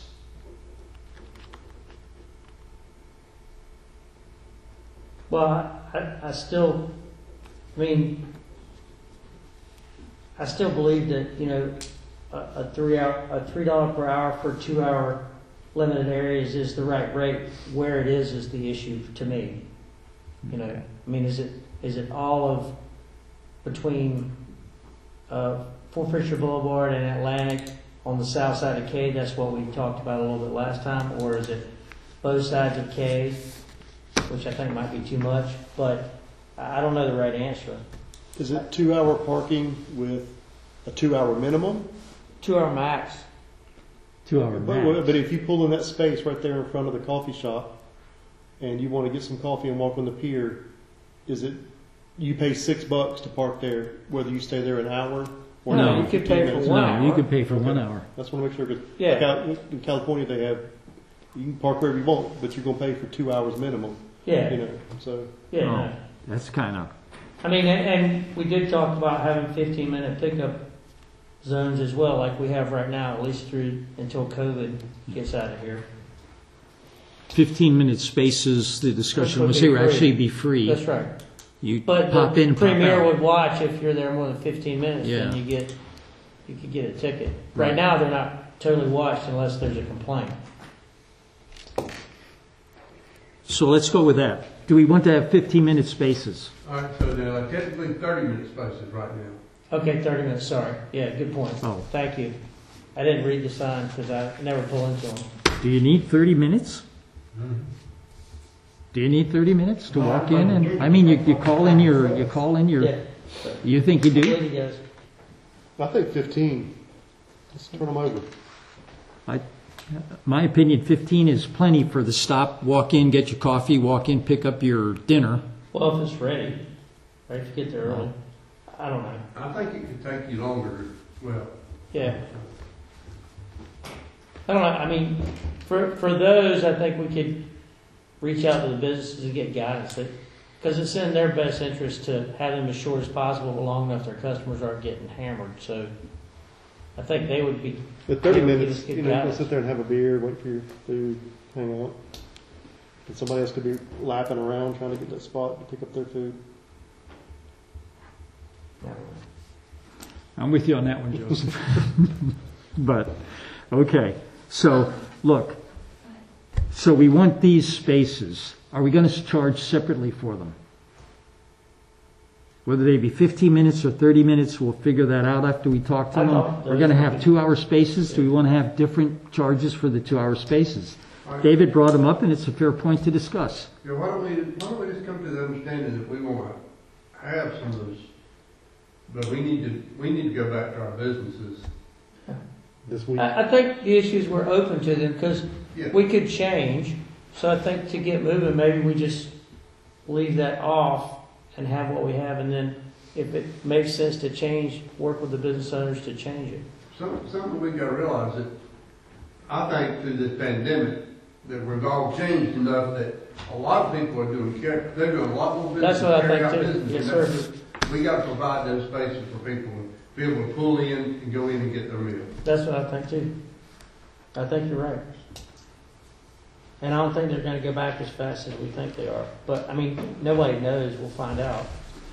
Speaker 3: Well, I, I, I still, I mean, I still believe that, you know, a, a three hour, a three dollar per hour for two hour limited areas is the right rate. Where it is is the issue to me. You know, I mean, is it is it all of between uh, Fort Fisher Boulevard and Atlantic on the south side of K? That's what we talked about a little bit last time, or is it both sides of K, which I think might be too much, but I don't know the right answer.
Speaker 4: Is it two-hour parking with a two-hour minimum?
Speaker 3: Two-hour max.
Speaker 1: Two-hour
Speaker 4: But,
Speaker 1: max.
Speaker 4: but if you pull in that space right there in front of the coffee shop, and you want to get some coffee and walk on the pier, is it you pay six bucks to park there, whether you stay there an hour or
Speaker 3: No,
Speaker 4: not?
Speaker 3: you could pay for
Speaker 4: minutes?
Speaker 3: one
Speaker 1: No,
Speaker 3: hour.
Speaker 1: you could pay for
Speaker 4: Okay.
Speaker 1: one hour.
Speaker 4: That's what I want to make sure. Cause
Speaker 3: Yeah.
Speaker 4: Cal- in California, they have you can park wherever you want, but you're going to pay for two hours minimum.
Speaker 3: Yeah.
Speaker 4: You know, so
Speaker 3: Yeah.
Speaker 1: Oh,
Speaker 3: No.
Speaker 1: that's kind of...
Speaker 3: I mean, and, and we did talk about having fifteen minute pickup zones as well, like we have right now, at least through until COVID gets out of here.
Speaker 1: fifteen-minute spaces, the discussion
Speaker 3: Which would
Speaker 1: was
Speaker 3: be
Speaker 1: they would
Speaker 3: free.
Speaker 1: actually be free.
Speaker 3: That's right.
Speaker 1: You
Speaker 3: But
Speaker 1: pop
Speaker 3: the
Speaker 1: in, pop
Speaker 3: premier
Speaker 1: out.
Speaker 3: would watch if you're there more than fifteen minutes, then
Speaker 1: Yeah.
Speaker 3: you get you could get a ticket. Right,
Speaker 1: Right.
Speaker 3: now, they're not totally watched unless there's a complaint.
Speaker 1: So let's go with that. Do we want to have fifteen-minute spaces?
Speaker 2: All right, so there are technically thirty minute spaces right now.
Speaker 3: Okay, thirty minutes. Sorry. Yeah, good point.
Speaker 1: Oh.
Speaker 3: Thank you. I didn't read the sign because I never pull into them.
Speaker 1: Do you need thirty minutes? Do you need thirty minutes to walk in? And I mean, you, you call in your, you call in your,
Speaker 3: Yeah.
Speaker 1: you think you
Speaker 3: I
Speaker 1: do?
Speaker 3: believe he does.
Speaker 4: I think fifteen. Let's turn them over.
Speaker 1: I, my opinion, fifteen is plenty for the stop, walk in, get your coffee, walk in, pick up your dinner.
Speaker 3: Well, if it's ready, right, if you get there early. I don't know.
Speaker 2: I think it could take you longer, well.
Speaker 3: Yeah. I don't know, I mean, for, for those, I think we could reach out to the businesses and get guidance, because it's in their best interest to have them as short as possible, but long enough their customers aren't getting hammered, so I think they would be.
Speaker 4: But thirty
Speaker 3: they would give
Speaker 4: minutes,
Speaker 3: us good
Speaker 4: you know, you can
Speaker 3: guidance.
Speaker 4: sit there and have a beer, wait for your food, hang out. And somebody else could be lapping around trying to get that spot to pick up their food.
Speaker 1: I'm with you on that one, Joseph. But, okay, so, look, so we want these spaces. Are we going to charge separately for them? Whether they be fifteen minutes or thirty minutes, we'll figure that out after we talk to
Speaker 3: I
Speaker 1: them.
Speaker 3: know.
Speaker 1: We're going to have two-hour spaces. Do we want to have different charges for the two-hour spaces? David brought them up, and it's a fair point to discuss.
Speaker 2: Yeah, why don't we, why don't we just come to the understanding that we want to have some of those, but we need to, we need to go back to our businesses.
Speaker 4: This week.
Speaker 3: I, I think the issues we're open to them, because
Speaker 2: Yeah.
Speaker 3: we could change, so I think to get moving, maybe we just leave that off and have what we have, and then if it makes sense to change, work with the business owners to change it.
Speaker 2: Some, something we gotta realize that, I think through this pandemic, that we've all changed enough that a lot of people are doing, care- they're doing a lot more business.
Speaker 3: That's what I
Speaker 2: carry
Speaker 3: think
Speaker 2: out
Speaker 3: too.
Speaker 2: business,
Speaker 3: Yes,
Speaker 2: and
Speaker 3: sir.
Speaker 2: that's- We gotta provide those spaces for people to be able to pull in and go in and get their meal.
Speaker 3: That's what I think too. I think you're right. And I don't think they're gonna go back as fast as we think they are. But, I mean, nobody knows, we'll find out.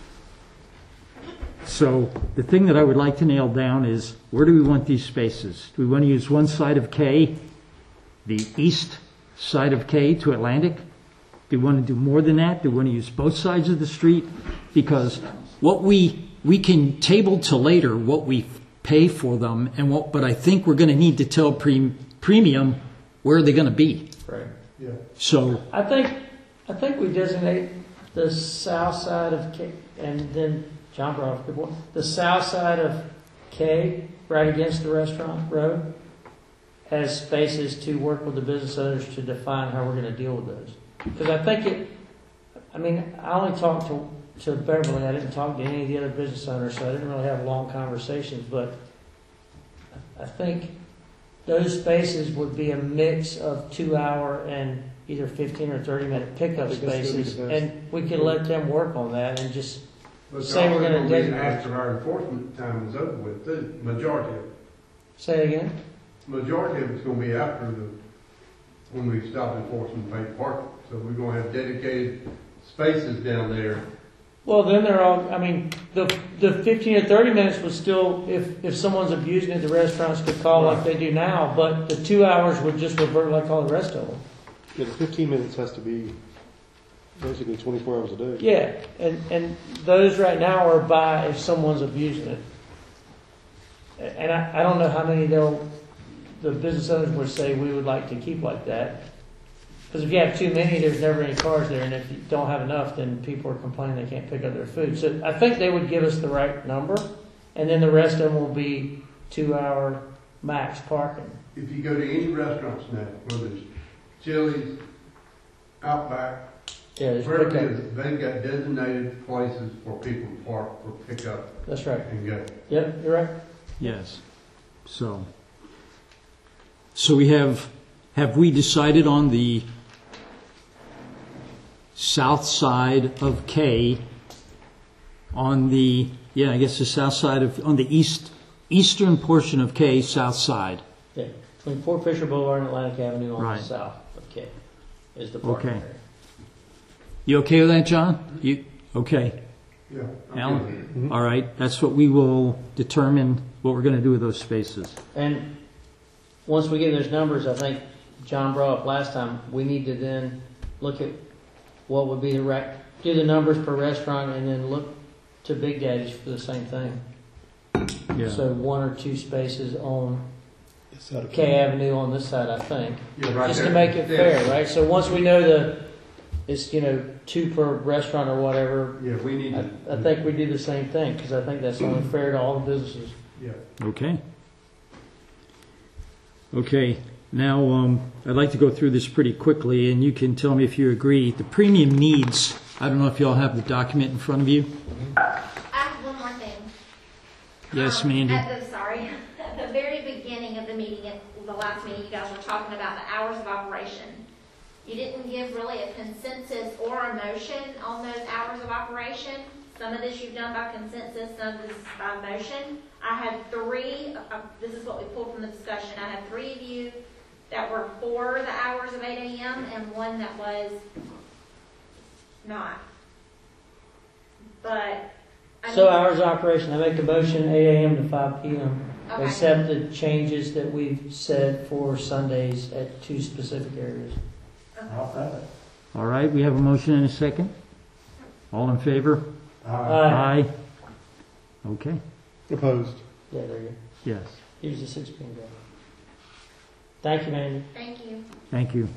Speaker 1: So the thing that I would like to nail down is, where do we want these spaces? Do we want to use one side of K, the east side of K to Atlantic? Do we want to do more than that? Do we want to use both sides of the street? Because what we, we can table to later what we pay for them, and what, but I think we're going to need to tell pre, premium where are they going to be.
Speaker 3: Right.
Speaker 2: Yeah.
Speaker 1: So
Speaker 3: I think, I think we designate the south side of K, and then John brought up a good point. The south side of K, right against the restaurant road, has spaces to work with the business owners to define how we're going to deal with those. Because I think it, I mean, I only talked to, to Beverly, I didn't talk to any of the other business owners, so I didn't really have long conversations, but I think those spaces would be a mix of two hour and either fifteen or thirty minute pickup
Speaker 4: I think that's gonna be
Speaker 3: spaces,
Speaker 4: the best.
Speaker 3: and we could let them work on that and just
Speaker 2: But
Speaker 3: say we're
Speaker 2: also
Speaker 3: going to
Speaker 2: be
Speaker 3: designate.
Speaker 2: after our enforcement time is over with too, majority of it.
Speaker 3: Say it again?
Speaker 2: Majority of it's gonna be after the, when we stop enforcing paid parking. So we're gonna have dedicated spaces down there.
Speaker 3: Well, then they're all, I mean, the, the fifteen or thirty minutes was still, if, if someone's abusing it, the restaurants could call like they do now, but the two hours would just revert like all the rest of them.
Speaker 4: Yeah, the fifteen minutes has to be basically twenty-four hours a day.
Speaker 3: Yeah, and, and those right now are by if someone's abusing it. And I, I don't know how many they'll, the business owners would say we would like to keep like that. Because if you have too many, there's never any cars there, and if you don't have enough, then people are complaining they can't pick up their food. So I think they would give us the right number, and then the rest of them will be two-hour max parking.
Speaker 2: If you go to any restaurants now, whether it's Chili's, Outback,
Speaker 3: Yeah, there's
Speaker 2: wherever it
Speaker 3: pickup.
Speaker 2: is, they've got designated places for people to park for pickup
Speaker 3: That's right.
Speaker 2: and go.
Speaker 3: Yep, you're right.
Speaker 1: yes, so so we have have we decided on the south side of K, on the, yeah, I guess the south side of, on the east, eastern portion of K, south side.
Speaker 3: Yeah, between Fort Fisher Boulevard and Atlantic Avenue on
Speaker 1: Right.
Speaker 3: the south of K is the parking
Speaker 1: Okay.
Speaker 3: area.
Speaker 1: You okay with that, John? You, okay.
Speaker 2: Yeah. I'm
Speaker 1: Alan?
Speaker 2: good with it.
Speaker 4: Mhm.
Speaker 1: All right, that's what we will determine what we're going to do with those spaces.
Speaker 3: And once we get those numbers, I think John brought up last time, we need to then look at what would be the rec, do the numbers per restaurant, and then look to Big Daddy's for the same thing.
Speaker 1: Yeah.
Speaker 3: So one or two spaces on
Speaker 4: It's out of
Speaker 3: K Avenue on this side, I think,
Speaker 2: Yeah, right
Speaker 3: just
Speaker 2: there.
Speaker 3: to make it
Speaker 2: Yeah.
Speaker 3: fair, right? So once we know the, it's, you know, two per restaurant or whatever,
Speaker 2: Yeah, we need
Speaker 3: I,
Speaker 2: to.
Speaker 3: I think we do the same thing, because I think that's only fair to all the businesses.
Speaker 2: Yeah.
Speaker 1: Okay. Okay. Now, um, I'd like to go through this pretty quickly, and you can tell me if you agree. The premium needs, I don't know if you all have the document in front of you.
Speaker 9: I have one more thing.
Speaker 1: Yes,
Speaker 9: Um,
Speaker 1: Mandy?
Speaker 9: At the, sorry, at the very beginning of the meeting, at the last meeting, you guys were talking about the hours of operation. You didn't give really a consensus or a motion on those hours of operation. Some of this you've done by consensus, some of this is by motion. I had three, uh, this is what we pulled from the discussion, I had three of you that were for the hours of eight A M and one that was not. But, I
Speaker 3: So
Speaker 9: mean-
Speaker 3: hours of operation, I make a motion eight A M to five P M
Speaker 9: Okay.
Speaker 3: Except the changes that we've said for Sundays at two specific areas.
Speaker 1: All right, we have a motion and a second. All in favor?
Speaker 3: Aye.
Speaker 1: Okay,
Speaker 4: Opposed.
Speaker 3: Yeah, there you go.
Speaker 1: yes,
Speaker 3: Here's the six P M drive. Thank you, Mandy.
Speaker 9: Thank you.
Speaker 1: thank you.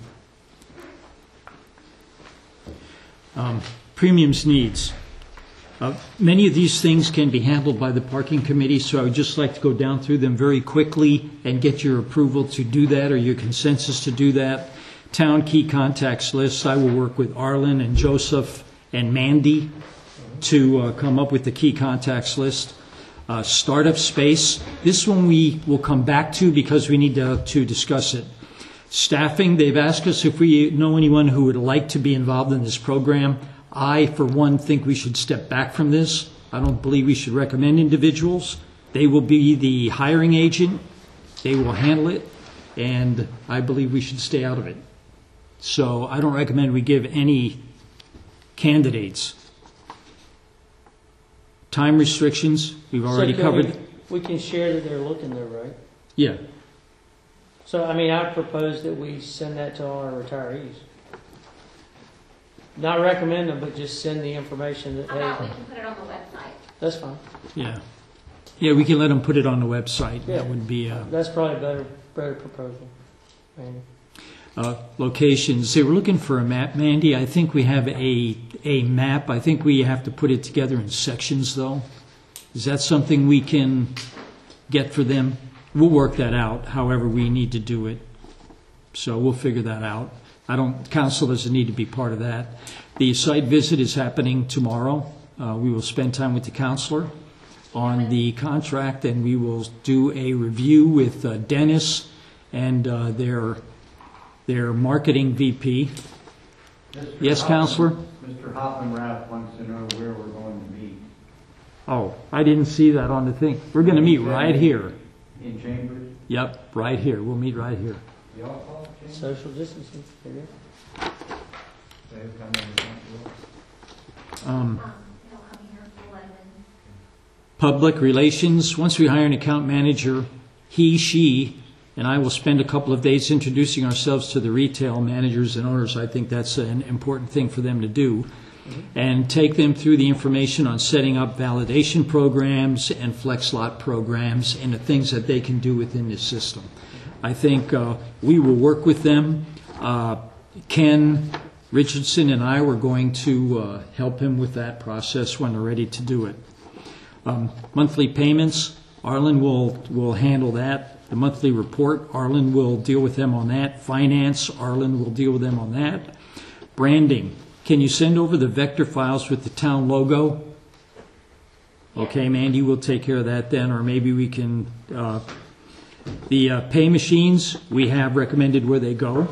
Speaker 1: Um, Premiums needs. Uh, Many of these things can be handled by the parking committee, so I would just like to go down through them very quickly and get your approval to do that or your consensus to do that. Town key contacts list, I will work with Arlen and Joseph and Mandy to uh, come up with the key contacts list. Uh, Startup space, this one we will come back to because we need to, to discuss it. Staffing, they've asked us if we know anyone who would like to be involved in this program. I, for one, think we should step back from this. I don't believe we should recommend individuals. They will be the hiring agent. They will handle it, and I believe we should stay out of it. So I don't recommend we give any candidates. Time restrictions, we've already
Speaker 3: So can
Speaker 1: covered.
Speaker 3: We, we can share that they're looking there, right?
Speaker 1: Yeah,
Speaker 3: So, I mean, I propose that we send that to all our retirees. Not recommend them, but just send the information that,
Speaker 9: How about we
Speaker 3: hey,
Speaker 9: can put it on the website?
Speaker 3: that's fine.
Speaker 1: yeah. Yeah, we can let them put it on the website.
Speaker 3: Yeah.
Speaker 1: That would be, uh,
Speaker 3: That's probably a better, better proposal. Mandy.
Speaker 1: uh, locations. They were looking for a map, Mandy. I think we have a, a map. I think we have to put it together in sections, though. Is that something we can get for them? We'll work that out, however we need to do it. So we'll figure that out. I don't, council doesn't need to be part of that. The site visit is happening tomorrow. Uh, we will spend time with the counselor on the contract, and we will do a review with uh, Dennis and uh, their their marketing V P.
Speaker 11: Mister
Speaker 1: Yes,
Speaker 11: Hoffman-
Speaker 1: Counselor?
Speaker 11: Mister Hoffman-Rath wants to know where we're going to meet.
Speaker 1: Oh, I didn't see that on the thing. We're going to meet right here.
Speaker 11: In Chambers?
Speaker 1: Yep, right here. We'll meet right here.
Speaker 11: Y'all call it Chambers?
Speaker 3: Social distancing, there you go.
Speaker 11: They come in and talk to us.
Speaker 1: Um,
Speaker 9: Um, they'll come here for eleven.
Speaker 1: Public relations, once we hire an account manager, he, she, and I will spend a couple of days introducing ourselves to the retail managers and owners. I think that's an important thing for them to do. And take them through the information on setting up validation programs and flex lot programs and the things that they can do within this system. I think uh, we will work with them. Uh, Ken Richardson and I were going to uh, help him with that process when they're ready to do it. Um, monthly payments, Arlen will, will handle that. The monthly report, Arlen will deal with them on that. Finance, Arlen will deal with them on that. Branding, can you send over the vector files with the town logo? Okay, Mandy will take care of that then, or maybe we can, uh, the uh, pay machines, we have recommended where they go.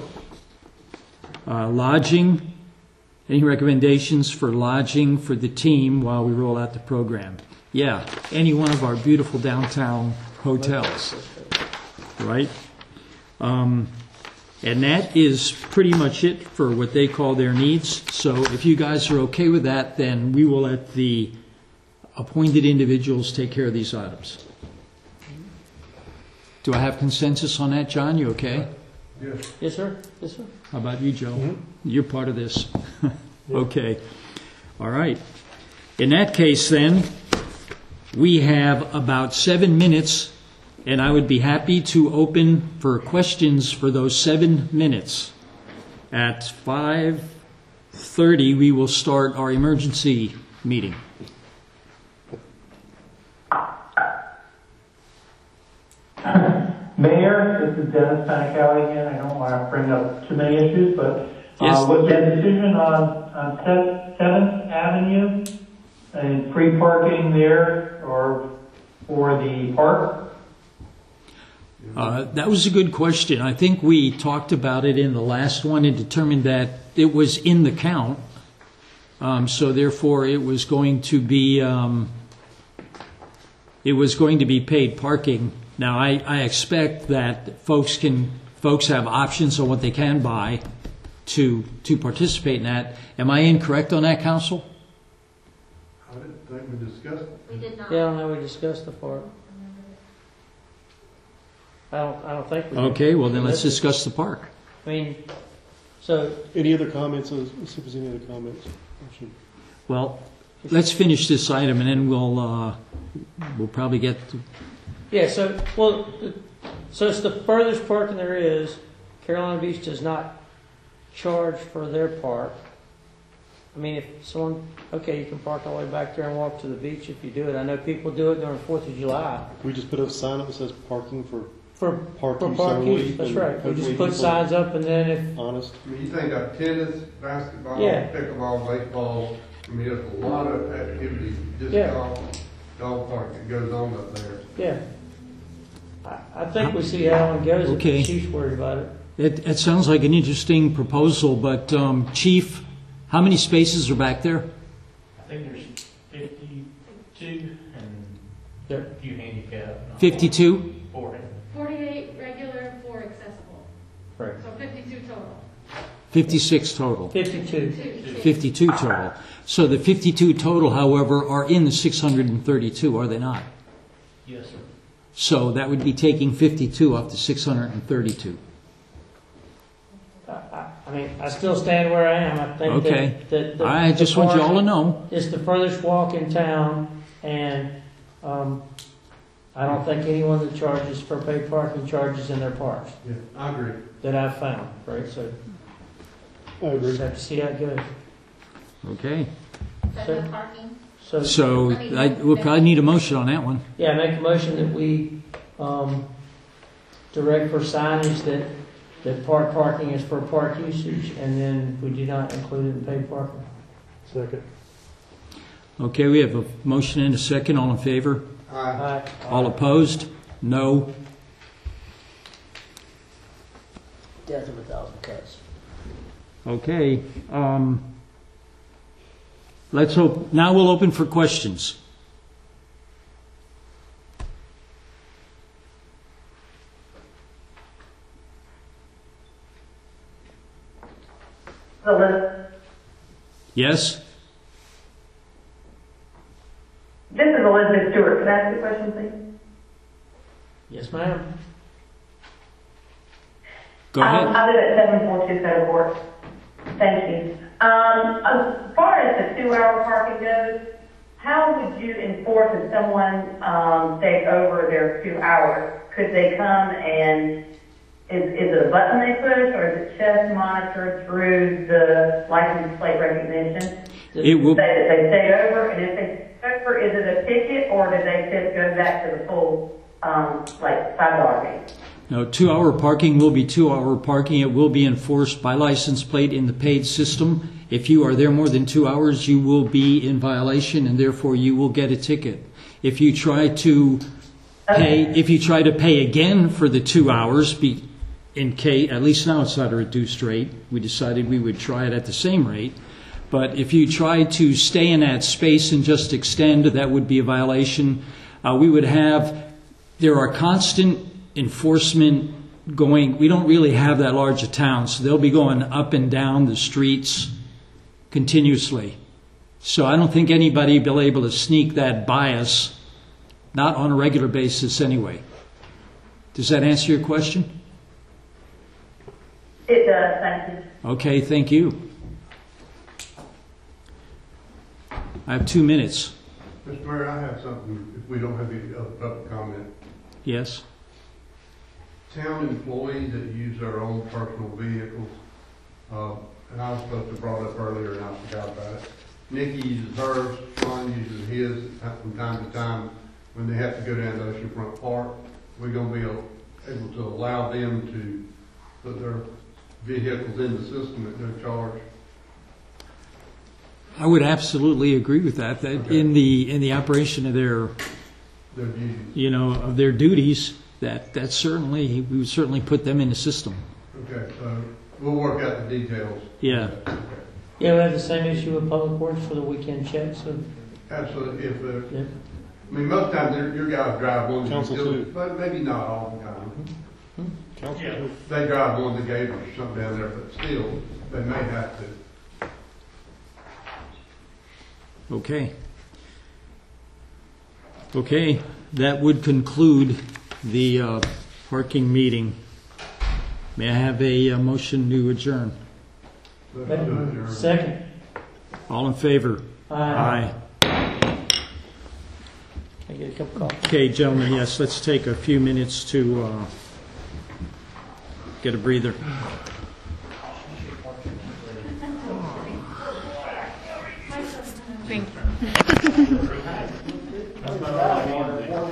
Speaker 1: Uh, lodging, any recommendations for lodging for the team while we roll out the program? Yeah, any one of our beautiful downtown hotels, right? Um, and that is pretty much it for what they call their needs. So if you guys are okay with that, then we will let the appointed individuals take care of these items. Do I have consensus on that, John? You okay?
Speaker 2: Yes.
Speaker 3: Yes, sir. Yes, sir.
Speaker 1: How about you, Joe?
Speaker 4: Mhm.
Speaker 1: You're part of this. Okay. All right. In that case, then, we have about seven minutes, and I would be happy to open for questions for those seven minutes. At five thirty, we will start our emergency meeting.
Speaker 7: Mayor, this is Dennis Panicali again. I don't want to bring up too many issues, but
Speaker 1: Yes.
Speaker 7: uh, was that decision on, on seventh Avenue and free parking there or for the park?
Speaker 1: Uh, that was a good question. I think we talked about it in the last one and determined that it was in the count. Um, so therefore, it was going to be um, it was going to be paid parking. Now, I, I expect that folks can folks have options on what they can buy to to participate in that. Am I incorrect on that, Council?
Speaker 2: I didn't think we discussed it.
Speaker 9: We did not.
Speaker 3: Yeah, I don't know, we discussed the park. I don't, I don't think we did.
Speaker 1: Okay, well then let's discuss the park.
Speaker 3: I mean, so,
Speaker 4: Any other comments? Let's see if there's any other comments.
Speaker 1: Well, let's finish this item and then we'll uh, we'll probably get to,
Speaker 3: yeah, so, well, so it's the furthest parking there is. Carolina Beach does not charge for their park. I mean, if someone, okay, you can park all the way back there and walk to the beach if you do it. I know people do it during the Fourth of July.
Speaker 4: We just put a sign up that says parking for
Speaker 3: For,
Speaker 4: park
Speaker 3: for
Speaker 4: use
Speaker 3: park
Speaker 4: only,
Speaker 3: use, that's
Speaker 4: and
Speaker 3: right. We
Speaker 4: hopefully
Speaker 3: just put
Speaker 4: people-
Speaker 3: signs up and then if,
Speaker 4: honest.
Speaker 2: I mean, you think of tennis, basketball,
Speaker 3: Yeah.
Speaker 2: pickleball, baseball, I mean, there's a lot of activity, disc
Speaker 3: Yeah.
Speaker 2: golf, dog park that goes on up there.
Speaker 3: yeah. I, I think we see how it goes if
Speaker 1: Okay.
Speaker 3: the chief's worried about it.
Speaker 1: it, it sounds like an interesting proposal, but um, Chief, how many spaces are back there?
Speaker 12: I think there's fifty-two and
Speaker 3: There.
Speaker 12: a few handicap.
Speaker 1: fifty-two?
Speaker 12: Forty.
Speaker 10: Forty-eight regular, four accessible,
Speaker 3: Right.
Speaker 10: so fifty-two total.
Speaker 1: fifty-six total.
Speaker 3: Fifty-two.
Speaker 10: Two.
Speaker 1: fifty-two total. So the fifty-two total, however, are in the six hundred thirty-two, are they not?
Speaker 12: Yes, sir.
Speaker 1: So that would be taking fifty-two up to six hundred thirty-two.
Speaker 3: I, I, I mean, I still stand where I am. I think
Speaker 1: Okay.
Speaker 3: that, that the,
Speaker 1: I just
Speaker 3: the
Speaker 1: want you
Speaker 3: park
Speaker 1: all to know.
Speaker 3: is the furthest walk in town, and um, I don't think anyone that charges for paid parking charges in their parks
Speaker 2: Yeah, I agree.
Speaker 3: that I've found. Right, so
Speaker 4: I agree.
Speaker 3: just have to see how it goes.
Speaker 1: Okay.
Speaker 9: So no parking.
Speaker 3: So,
Speaker 1: So I, we'll probably need a motion on that one.
Speaker 3: yeah, make a motion that we um, direct for signage that that park parking is for park usage, and then we do not include it in paid parking.
Speaker 4: Second.
Speaker 1: Okay, we have a motion and a second. All in favor?
Speaker 2: Aye.
Speaker 3: Aye.
Speaker 1: All opposed? No.
Speaker 3: Death of a thousand cuts.
Speaker 1: Okay. Um, let's hope. Now we'll open for questions. Yes?
Speaker 14: This is Elizabeth Stewart. Can I ask a question, please?
Speaker 3: Yes, ma'am.
Speaker 1: Go
Speaker 14: Um,
Speaker 1: ahead.
Speaker 14: I live at seven four two Federal Court. Thank you. Um, as far as the two-hour parking goes, how would you enforce if someone um, stayed over their two hours? Could they come and is, is it a button they push, or is it just monitored through the license plate recognition?
Speaker 1: It will.
Speaker 14: Say that they stayed over, and if they stayed over, is it a ticket, or do they just go back to the full, um, like five dollar fee?
Speaker 1: No, two-hour parking will be two-hour parking. It will be enforced by license plate in the paid system. If you are there more than two hours, you will be in violation, and therefore you will get a ticket. If you try to pay, if you try to pay again for the two hours, be in case, at least now it's not a reduced rate. We decided we would try it at the same rate. But if you try to stay in that space and just extend, that would be a violation. Uh, we would have, there are constant enforcement going, we don't really have that large a town, so they'll be going up and down the streets continuously. So I don't think anybody will be able to sneak that by us, not on a regular basis anyway. Does that answer your question?
Speaker 14: It does, thank you.
Speaker 1: Okay, thank you. I have two minutes.
Speaker 2: Mister Mayor, I have something, if we don't have any other public comment.
Speaker 1: Yes?
Speaker 2: Town employees that use their own personal vehicles, uh, and I was supposed to have brought it up earlier and I forgot about it. Nikki uses hers, Sean uses his uh, from time to time when they have to go down to Oceanfront Park. We're gonna be able to allow them to put their vehicles in the system at no charge.
Speaker 1: I would absolutely agree with that, that
Speaker 2: Okay.
Speaker 1: in the, in the operation of their,
Speaker 2: Their duties.
Speaker 1: you know, of their duties, that, that certainly, we would certainly put them in the system.
Speaker 2: Okay, so we'll work out the details.
Speaker 1: Yeah.
Speaker 2: Okay.
Speaker 3: Yeah, we have the same issue with public works for the weekend checks, so,
Speaker 2: Absolutely. If, uh,
Speaker 3: yeah.
Speaker 2: I mean, most times your, your guys drive one
Speaker 4: Council
Speaker 2: that
Speaker 4: too.
Speaker 2: but maybe not all the time.
Speaker 4: Council,
Speaker 12: Yeah.
Speaker 2: They drive one that gave us something down there, but still, they may have to.
Speaker 1: Okay. Okay, that would conclude the uh, parking meeting. May I have a uh, motion to adjourn?
Speaker 2: Let's do it, Jeremy.
Speaker 3: Second.
Speaker 1: All in favor?
Speaker 3: Aye. I get a cup of coffee.
Speaker 1: Okay, gentlemen, yes, let's take a few minutes to uh, get a breather.
Speaker 10: Thank you.